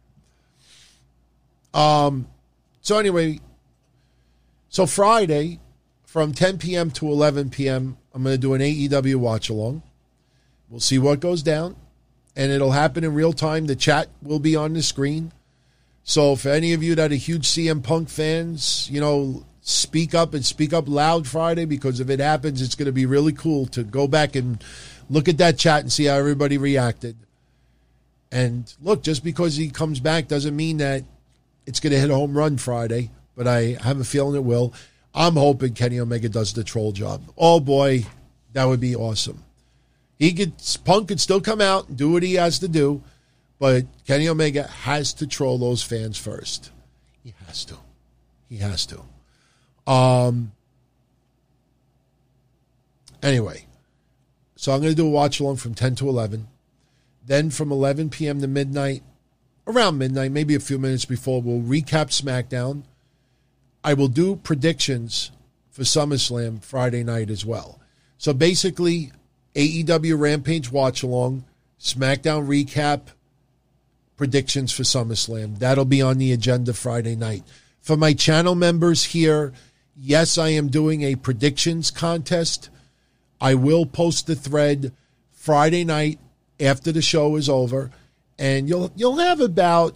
So anyway, so Friday from 10 p.m. to 11 p.m., I'm going to do an AEW watch-along. We'll see what goes down, and it'll happen in real time. The chat will be on the screen. So for any of you that are huge CM Punk fans, you know, speak up and speak up loud Friday, because if it happens, it's going to be really cool to go back and look at that chat and see how everybody reacted. And look, just because he comes back doesn't mean that it's going to hit a home run Friday, but I have a feeling it will. I'm hoping Kenny Omega does the troll job. Oh boy, that would be awesome. Punk could still come out and do what he has to do, but Kenny Omega has to troll those fans first. He has to. He has to. Anyway, so I'm going to do a watch along from 10 to 11. Then from 11 p.m. to midnight, around midnight, maybe a few minutes before, we'll recap SmackDown. I will do predictions for SummerSlam Friday night as well. So basically, AEW Rampage watch along, SmackDown recap, predictions for SummerSlam. That'll be on the agenda Friday night. For my channel members here, yes, I am doing a predictions contest. I will post the thread Friday night after the show is over, and you'll have about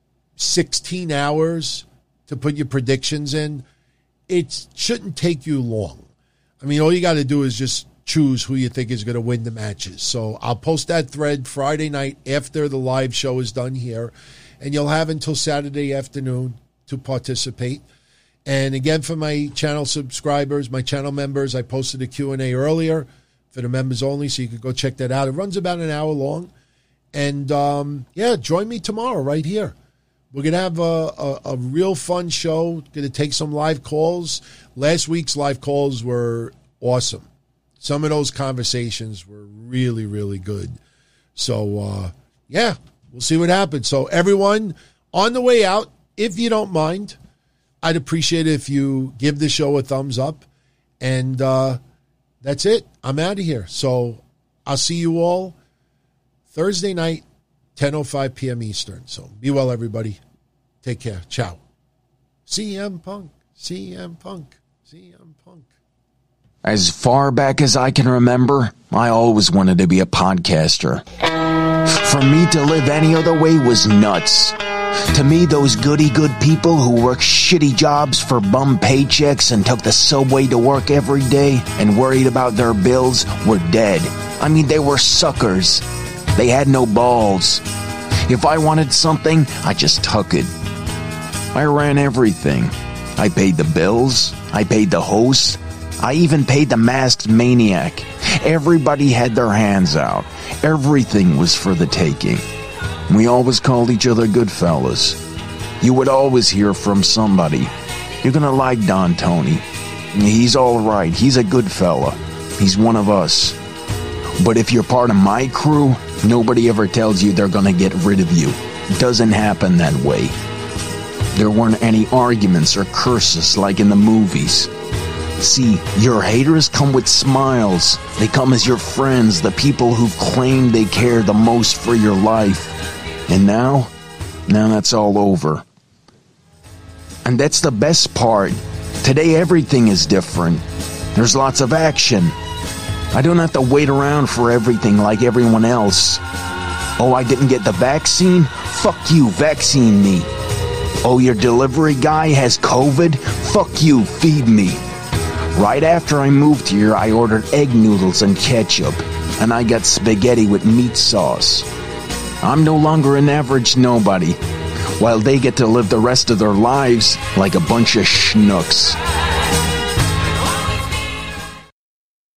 16 hours to put your predictions in. It shouldn't take you long. I mean, all you got to do is just choose who you think is going to win the matches. So I'll post that thread Friday night after the live show is done here, and you'll have until Saturday afternoon to participate. And again, for my channel subscribers, my channel members, I posted a Q&A earlier for the members only, so you can go check that out. It runs about an hour long. And, join me tomorrow right here. We're going to have a real fun show. Going to take some live calls. Last week's live calls were awesome. Some of those conversations were really, really good. So, we'll see what happens. So, everyone, on the way out, if you don't mind, I'd appreciate it if you give the show a thumbs up. And that's it. I'm out of here. So, I'll see you all Thursday night, 10:05 p.m. Eastern. So be well, everybody. Take care. Ciao. CM Punk. CM Punk. CM Punk. As far back as I can remember, I always wanted to be a podcaster. For me to live any other way was nuts. To me, those goody-good people who work shitty jobs for bum paychecks and took the subway to work every day and worried about their bills were dead. I mean, they were suckers. They had no balls. If I wanted something, I just took it. I ran everything. I paid the bills. I paid the host. I even paid the masked maniac. Everybody had their hands out. Everything was for the taking. We always called each other good fellas. You would always hear from somebody. You're gonna like Don Tony. He's all right. He's a good fella. He's one of us. But if you're part of my crew, nobody ever tells you they're gonna get rid of you. It doesn't happen that way. There weren't any arguments or curses like in the movies. See, your haters come with smiles. They come as your friends, the people who've claimed they care the most for your life. And now that's all over. And that's the best part. Today everything is different. There's lots of action. I don't have to wait around for everything like everyone else. Oh, I didn't get the vaccine? Fuck you, vaccine me. Oh, your delivery guy has COVID? Fuck you, feed me. Right after I moved here, I ordered egg noodles and ketchup, and I got spaghetti with meat sauce. I'm no longer an average nobody, while they get to live the rest of their lives like a bunch of schnooks.